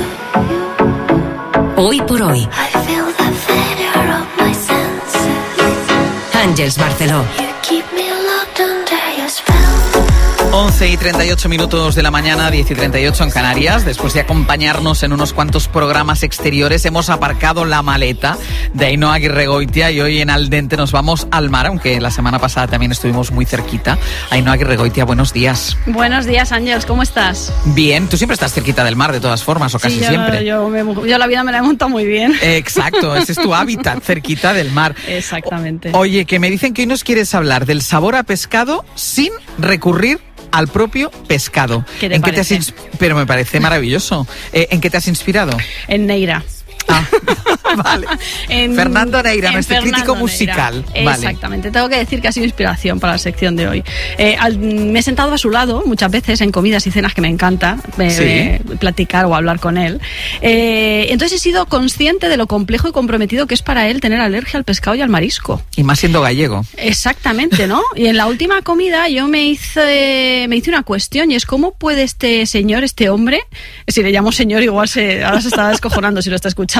Hoy por hoy. I feel the failure of my senses. Ángeles Barceló. You keep me locked under your spell. once y treinta y ocho minutos de la mañana, diez y treinta y ocho en Canarias. Después de acompañarnos en unos cuantos programas exteriores, hemos aparcado la maleta de Ainhoa Aguirregoitia y hoy en Al Dente nos vamos al mar, aunque la semana pasada también estuvimos muy cerquita. Ainhoa Aguirregoitia, buenos días. Buenos días, Ángeles, ¿cómo estás? Bien, tú siempre estás cerquita del mar de todas formas, o casi sí, yo, siempre. Yo, me, yo la vida me la he montado muy bien. Exacto, ese es tu hábitat, cerquita del mar. Exactamente. O, oye, que me dicen que hoy nos quieres hablar del sabor a pescado sin recurrir al propio pescado. ¿Qué te ¿En parece? qué te has ins- Pero me parece maravilloso. Eh, ¿En qué te has inspirado? En Neira. Ah, vale. En, Fernando Neira, en nuestro Fernando crítico Neira. musical. Vale. Exactamente, tengo que decir que ha sido inspiración para la sección de hoy. Eh, al- me he sentado a su lado muchas veces en comidas y cenas que me encanta eh, Sí. eh, platicar o hablar con él. Eh, entonces he sido consciente de lo complejo y comprometido que es para él tener alergia al pescado y al marisco. Y más siendo gallego. Exactamente, ¿no? Y en la última comida yo me hice, me hice una cuestión y es cómo puede este señor, este hombre, si le llamo señor igual se, ahora se está descojonando si lo está escuchando,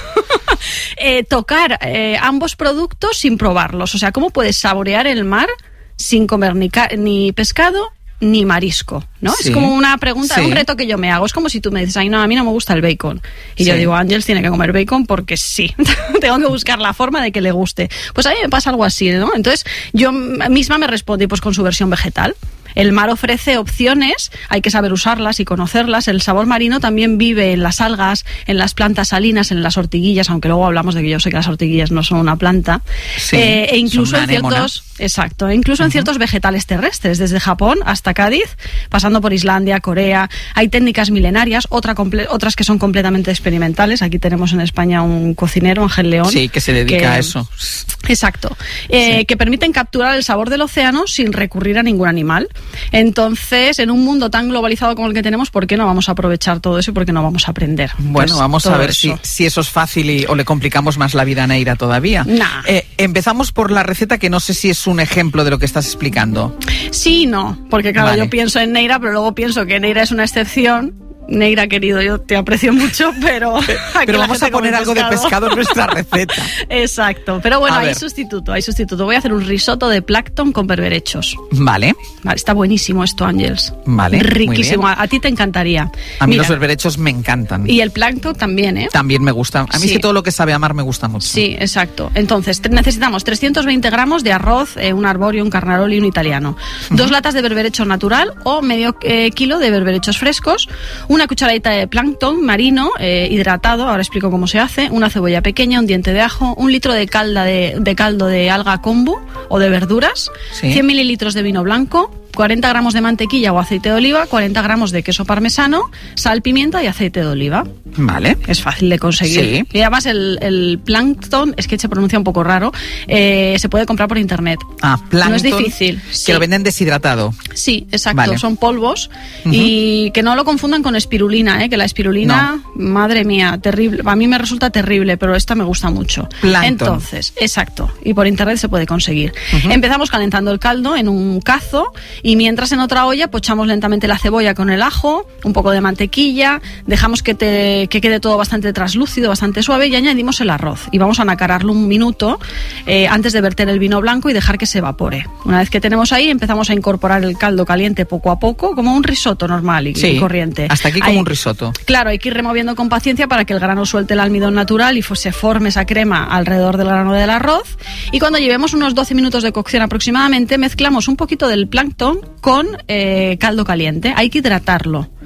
eh, tocar eh, ambos productos sin probarlos. O sea, ¿cómo puedes saborear el mar sin comer ni, ca- ni pescado ni marisco? ¿No? Sí. Es como una pregunta, Sí. un reto que yo me hago. Es como si tú me dices, ay no, a mí no me gusta el bacon. Y Sí. yo digo, Ángeles tiene que comer bacon porque sí. Tengo que buscar la forma de que le guste. Pues a mí me pasa algo así, ¿no? Entonces yo misma me respondí pues con su versión vegetal. El mar ofrece opciones, hay que saber usarlas y conocerlas. El sabor marino también vive en las algas, en las plantas salinas, en las ortiguillas, aunque luego hablamos de que yo sé que las ortiguillas no son una planta. Sí, Eh, e incluso son una en ciertos, anémona. exacto, e incluso en ciertos vegetales terrestres, desde Japón hasta Cádiz, pasando por Islandia, Corea. Hay técnicas milenarias, otra comple- otras que son completamente experimentales. Aquí tenemos en España un cocinero, Ángel León. Sí, que se dedica que- a eso. Exacto. Eh, que permiten capturar el sabor del océano sin recurrir a ningún animal. Entonces, en un mundo tan globalizado como el que tenemos, ¿por qué no vamos a aprovechar todo eso y por qué no vamos a aprender? Bueno, Pues, vamos a todo ver eso. si, si eso es fácil y, o le complicamos más la vida a Neira todavía. Nah. Eh, empezamos por la receta, que no sé si es un ejemplo de lo que estás explicando. Sí y no, porque claro, Vale. yo pienso en Neira, pero luego pienso que Neira es una excepción. Neira, querido, yo te aprecio mucho, pero... aquí Pero la vamos gente a poner come algo de pescado en nuestra receta. Exacto, pero bueno, A hay ver. sustituto, hay sustituto. Voy a hacer un risotto de plancton con berberechos. Vale, Vale, está buenísimo esto, Ángeles. vale. muy Riquísimo, bien. a, a ti te encantaría. A mí Mira, los berberechos me encantan. y el plancton también, ¿eh? También me gustan. A mí Sí. es que todo lo que sabe a mar me gusta mucho. Sí, exacto. Entonces, te- necesitamos trescientos veinte gramos de arroz, eh, un arborio, un carnarol y un italiano. Dos latas de berberecho natural o medio eh, kilo de berberechos frescos. Una cucharadita de plancton marino eh, hidratado, ahora explico cómo se hace. Una cebolla pequeña, un diente de ajo, un litro de, calda de, de caldo de alga kombu o de verduras, Sí. cien mililitros de vino blanco, cuarenta gramos de mantequilla o aceite de oliva, cuarenta gramos de queso parmesano, sal, pimienta y aceite de oliva. Vale. Es fácil de conseguir. Sí. Y además el, el plancton, es que se pronuncia un poco raro, eh, se puede comprar por internet. Ah, plancton. No es difícil. Que Sí. lo venden deshidratado. Sí, exacto. Vale. Son polvos. Ujú. Y que no lo confundan con espirulina, ¿eh? Que la espirulina, madre mía, terrible. A mí me resulta terrible, pero esta me gusta mucho. Plancton. Entonces, exacto. Y por internet se puede conseguir. Ujú. Empezamos calentando el caldo en un cazo y mientras en otra olla pochamos lentamente la cebolla con el ajo, un poco de mantequilla, dejamos que, te, que quede todo bastante traslúcido, bastante suave y añadimos el arroz. Y vamos a nacararlo un minuto eh, antes de verter el vino blanco y dejar que se evapore. Una vez que tenemos ahí, empezamos a incorporar el caldo caliente poco a poco, como un risotto normal y, Sí. y corriente. Hasta aquí como Ahí- un risotto. Claro, hay que ir removiendo con paciencia para que el grano suelte el almidón natural y fo- se forme esa crema alrededor del grano del arroz. Y cuando llevemos unos doce minutos de cocción aproximadamente, mezclamos un poquito del plancton con eh, caldo caliente. Hay que hidratarlo.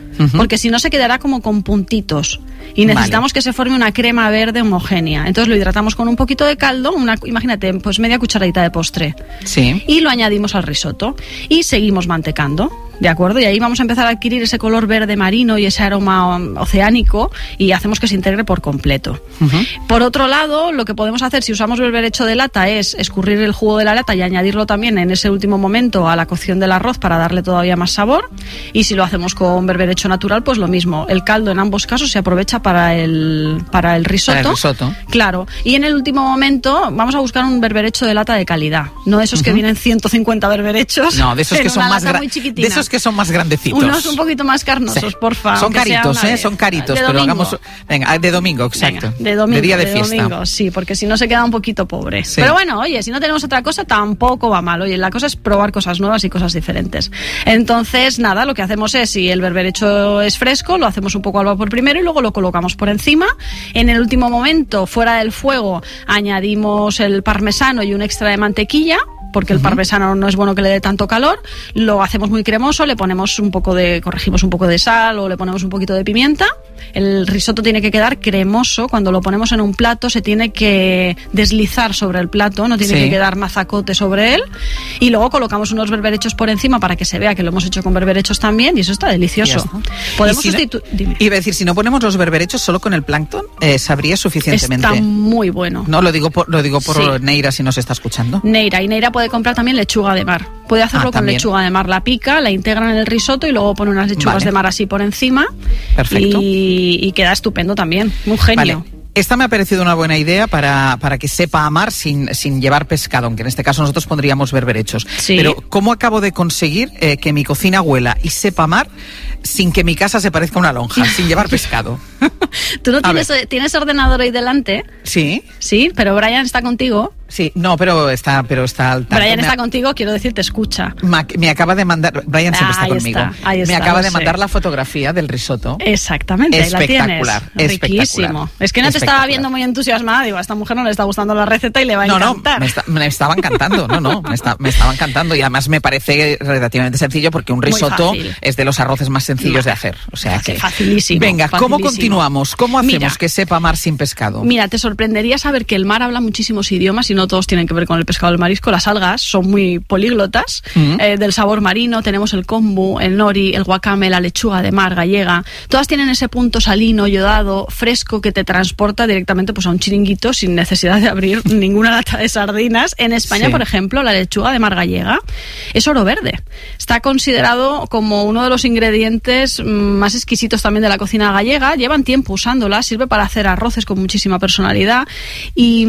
uh-huh. porque si no se quedará como con puntitos. Y necesitamos vale. que se forme una crema verde homogénea. Entonces lo hidratamos con un poquito de caldo, una, imagínate, pues media cucharadita de postre. Sí. Y lo añadimos al risotto. Y seguimos mantecando. ¿De acuerdo? Y ahí vamos a empezar a adquirir ese color verde marino y ese aroma oceánico y hacemos que se integre por completo. Uh-huh. Por otro lado, lo que podemos hacer si usamos berberecho de lata es escurrir el jugo de la lata y añadirlo también en ese último momento a la cocción del arroz para darle todavía más sabor. Y si lo hacemos con berberecho natural, pues lo mismo. El caldo en ambos casos se aprovecha para el, para el risotto. Para el risotto. Claro. Y en el último momento vamos a buscar un berberecho de lata de calidad. No de esos uh-huh. que vienen ciento cincuenta berberechos. No, de esos que son más grandes. Que son más grandecitos. Unos un poquito más carnosos, sí. porfa. Son caritos, ¿eh? Son caritos, de pero domingo. hagamos... Venga, de domingo, exacto. Venga, de domingo. De día de, de fiesta. Domingo, sí, porque si no se queda un poquito pobre. Sí. Pero bueno, oye, si no tenemos otra cosa, tampoco va mal. Oye, la cosa es probar cosas nuevas y cosas diferentes. Entonces, nada, lo que hacemos es, si el berberecho es fresco, lo hacemos un poco al vapor primero y luego lo colocamos por encima. En el último momento, fuera del fuego, añadimos el parmesano y un extra de mantequilla, porque el parmesano no es bueno que le dé tanto calor. Lo hacemos muy cremoso, le ponemos un poco de, corregimos un poco de sal o le ponemos un poquito de pimienta. El risotto tiene que quedar cremoso. Cuando lo ponemos en un plato se tiene que deslizar sobre el plato, no tiene sí. que quedar mazacote sobre él. Y luego colocamos unos berberechos por encima para que se vea que lo hemos hecho con berberechos también y eso está delicioso. Podemos si sustitu- no, Dime. Iba a decir, si no ponemos los berberechos solo con el plancton, eh, ¿sabría suficientemente? Está muy bueno. No, lo digo por, lo digo por sí. Neira si nos está escuchando. Neira, y Neira puede comprar también lechuga de mar. Puede hacerlo ah, con también. lechuga de mar. La pica, la integra en el risotto y luego pone unas lechugas vale. de mar así por encima. Perfecto. Y, y queda estupendo también. Un genio. Vale. Esta me ha parecido una buena idea para, para que sepa amar sin, sin llevar pescado, aunque en este caso nosotros pondríamos berberechos. Sí. Pero ¿cómo acabo de conseguir eh, que mi cocina huela y sepa amar sin que mi casa se parezca a una lonja, sin llevar pescado? ¿Tú no tienes, tienes ordenador ahí delante? Sí. Sí, pero Brian está contigo. Sí, no, pero está, pero está al tanto. Brian me está ha... contigo, quiero decir, te escucha. Ma, me acaba de mandar, Brian siempre ah, está conmigo. Está, ahí está, me acaba de sé. mandar la fotografía del risotto. Exactamente, ahí la tienes. Espectacular, Riquísimo. Es que no te estaba viendo muy entusiasmada, digo, a esta mujer no le está gustando la receta y le va a no, encantar. No, me, está, me estaba encantando, no, no, me, está, me estaba encantando y además me parece relativamente sencillo porque un risotto es de los arroces más sencillos no. de hacer. O sea que facilísimo. Venga, facilísimo. ¿cómo continuamos? ¿Cómo hacemos Mira, que sepa mar sin pescado? Mira, te sorprendería saber que el mar habla muchísimos idiomas y no todos tienen que ver con el pescado o el marisco. Las algas son muy políglotas, mm. eh, del sabor marino. Tenemos el kombu, el nori, el wakame, la lechuga de mar gallega. Todas tienen ese punto salino, yodado, fresco que te transporta directamente pues, a un chiringuito sin necesidad de abrir ninguna lata de sardinas. En España, sí. por ejemplo, la lechuga de mar gallega es oro verde. Está considerado como uno de los ingredientes más exquisitos también de la cocina gallega. Llevan tiempo usándola, sirve para hacer arroces con muchísima personalidad y,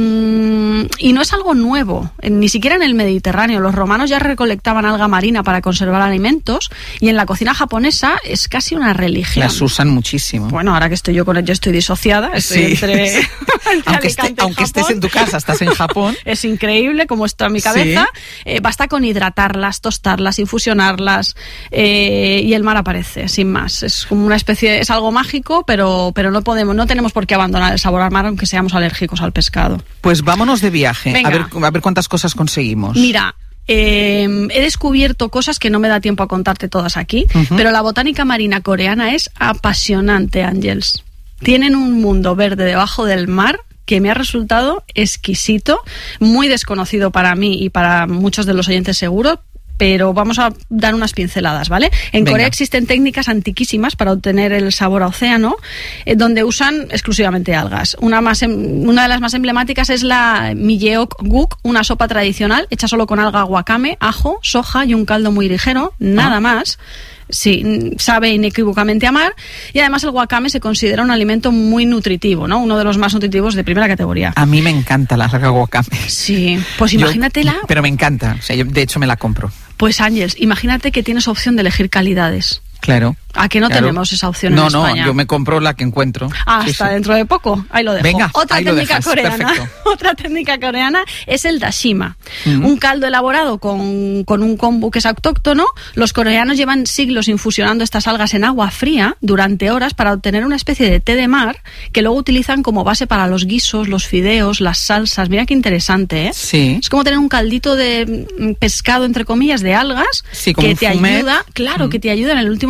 y no es algo nuevo, ni siquiera en el Mediterráneo. Los romanos ya recolectaban alga marina para conservar alimentos y en la cocina japonesa es casi una religión. Las usan muchísimo. Bueno, ahora que estoy yo con ello estoy disociada, estoy sí. entre, entre aunque, esté, aunque estés en tu casa, estás en Japón. Es increíble cómo está en mi cabeza. Sí. Eh, basta con hidratarlas, tostarlas, infusionarlas eh, y el mar aparece, sin más. Es como una especie, es algo mágico, pero, pero no podemos, no tenemos por qué abandonar el sabor al mar aunque seamos alérgicos al pescado. Pues vámonos de viaje, Venga. a ver, a ver cuántas cosas conseguimos. Mira, Eh, he descubierto cosas que no me da tiempo a contarte todas aquí, uh-huh. pero la botánica marina coreana es apasionante, Ángels. Tienen un mundo verde debajo del mar que me ha resultado exquisito, muy desconocido para mí y para muchos de los oyentes seguro, pero vamos a dar unas pinceladas, ¿vale? En Venga. Corea existen técnicas antiquísimas para obtener el sabor a océano, eh, donde usan exclusivamente algas. Una, más, una de las más emblemáticas es la miyeok-guk, una sopa tradicional hecha solo con alga wakame, ajo, soja y un caldo muy ligero, nada ah. más. Sí, sabe inequívocamente a mar y además el wakame se considera un alimento muy nutritivo, ¿no? Uno de los más nutritivos de primera categoría. A mí me encanta la alga wakame. Sí, pues imagínatela. Yo, pero me encanta, o sea, yo de hecho me la compro. Pues Ángels, imagínate que tienes opción de elegir calidades. Claro. ¿A que no claro. tenemos esa opción no, en España? No, no, yo me compro la que encuentro. Ah, hasta sí, dentro sí. de poco. Ahí lo dejo. Venga, otra ahí técnica lo dejas. coreana. Perfecto. Otra técnica coreana es el dashima. Uh-huh. Un caldo elaborado con, con un kombu que es autóctono. Los coreanos llevan siglos infusionando estas algas en agua fría durante horas para obtener una especie de té de mar que luego utilizan como base para los guisos, los fideos, las salsas. Mira qué interesante, ¿eh? Sí. Es como tener un caldito de pescado, entre comillas, de algas sí, como que un te fumet. ayuda, claro, uh-huh. que te ayuda en el último momento con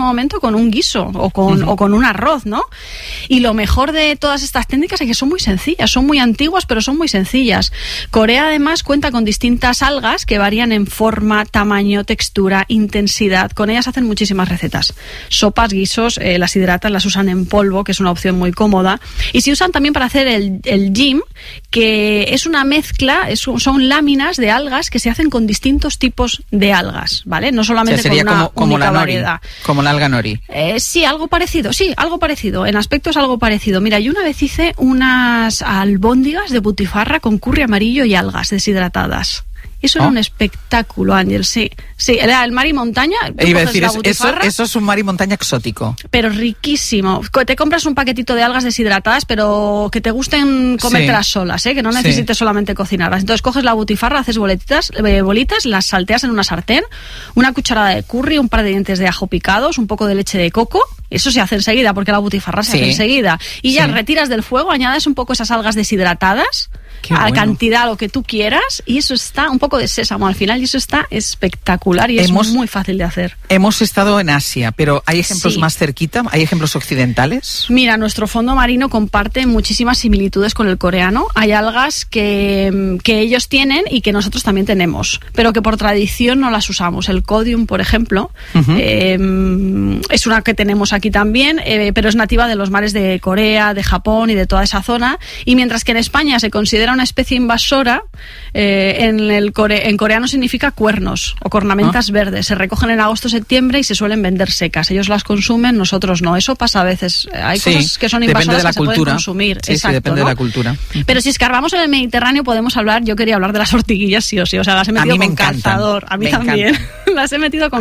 con un guiso o con, uh-huh. o con un arroz, ¿no? Y lo mejor de todas estas técnicas es que son muy sencillas, son muy antiguas, pero son muy sencillas. Corea además cuenta con distintas algas que varían en forma, tamaño, textura, intensidad. Con ellas hacen muchísimas recetas. Sopas, guisos, eh, las hidratan, las usan en polvo, que es una opción muy cómoda. Y se usan también para hacer el, el jim, que es una mezcla, es, son láminas de algas que se hacen con distintos tipos de algas, ¿vale? No solamente o sea, sería con una como, como única la nori, variedad. Como la alga nori. Eh, sí, algo parecido, sí, algo parecido. En aspecto es algo parecido. Mira, yo una vez hice unas albóndigas de butifarra con curry amarillo y algas deshidratadas. Eso ¿Oh? Era un espectáculo, Ángel, sí. Sí, era el mar y montaña. Iba a decir, eso, eso es un mar y montaña exótico. Pero riquísimo. Te compras un paquetito de algas deshidratadas, pero que te gusten comértelas sí. solas, ¿eh? Que no necesites sí. solamente cocinarlas. Entonces coges la butifarra, haces boletitas, eh, bolitas, las salteas en una sartén, una cucharada de curry, un par de dientes de ajo picados, un poco de leche de coco. Eso se hace enseguida, porque la butifarra se sí. hace enseguida. Y ya sí. retiras del fuego, añades un poco esas algas deshidratadas, Qué a bueno. cantidad, lo que tú quieras, y eso está, un poco de sésamo al final, y eso está espectacular y hemos, es muy fácil de hacer. Hemos estado en Asia, pero ¿hay ejemplos sí. más cerquita? ¿Hay ejemplos occidentales? Mira, nuestro fondo marino comparte muchísimas similitudes con el coreano. Hay algas que, que ellos tienen y que nosotros también tenemos, pero que por tradición no las usamos. El codium, por ejemplo, uh-huh. eh, es una que tenemos aquí también, eh, pero es nativa de los mares de Corea, de Japón y de toda esa zona, y mientras que en España se considera una especie invasora, eh, en, el core- en coreano significa cuernos o cornamentas ah. verdes. Se recogen en agosto-septiembre y se suelen vender secas. Ellos las consumen, nosotros no. Eso pasa a veces. Hay sí, cosas que son invasoras que cultura. se pueden consumir. Sí, Exacto, sí, depende ¿no? de la cultura. Pero si escarbamos en el Mediterráneo podemos hablar, yo quería hablar de las ortiguillas sí o sí. O sea, las he metido a mí me con encantan. calzador. A mí me también. Encantan. Las he metido con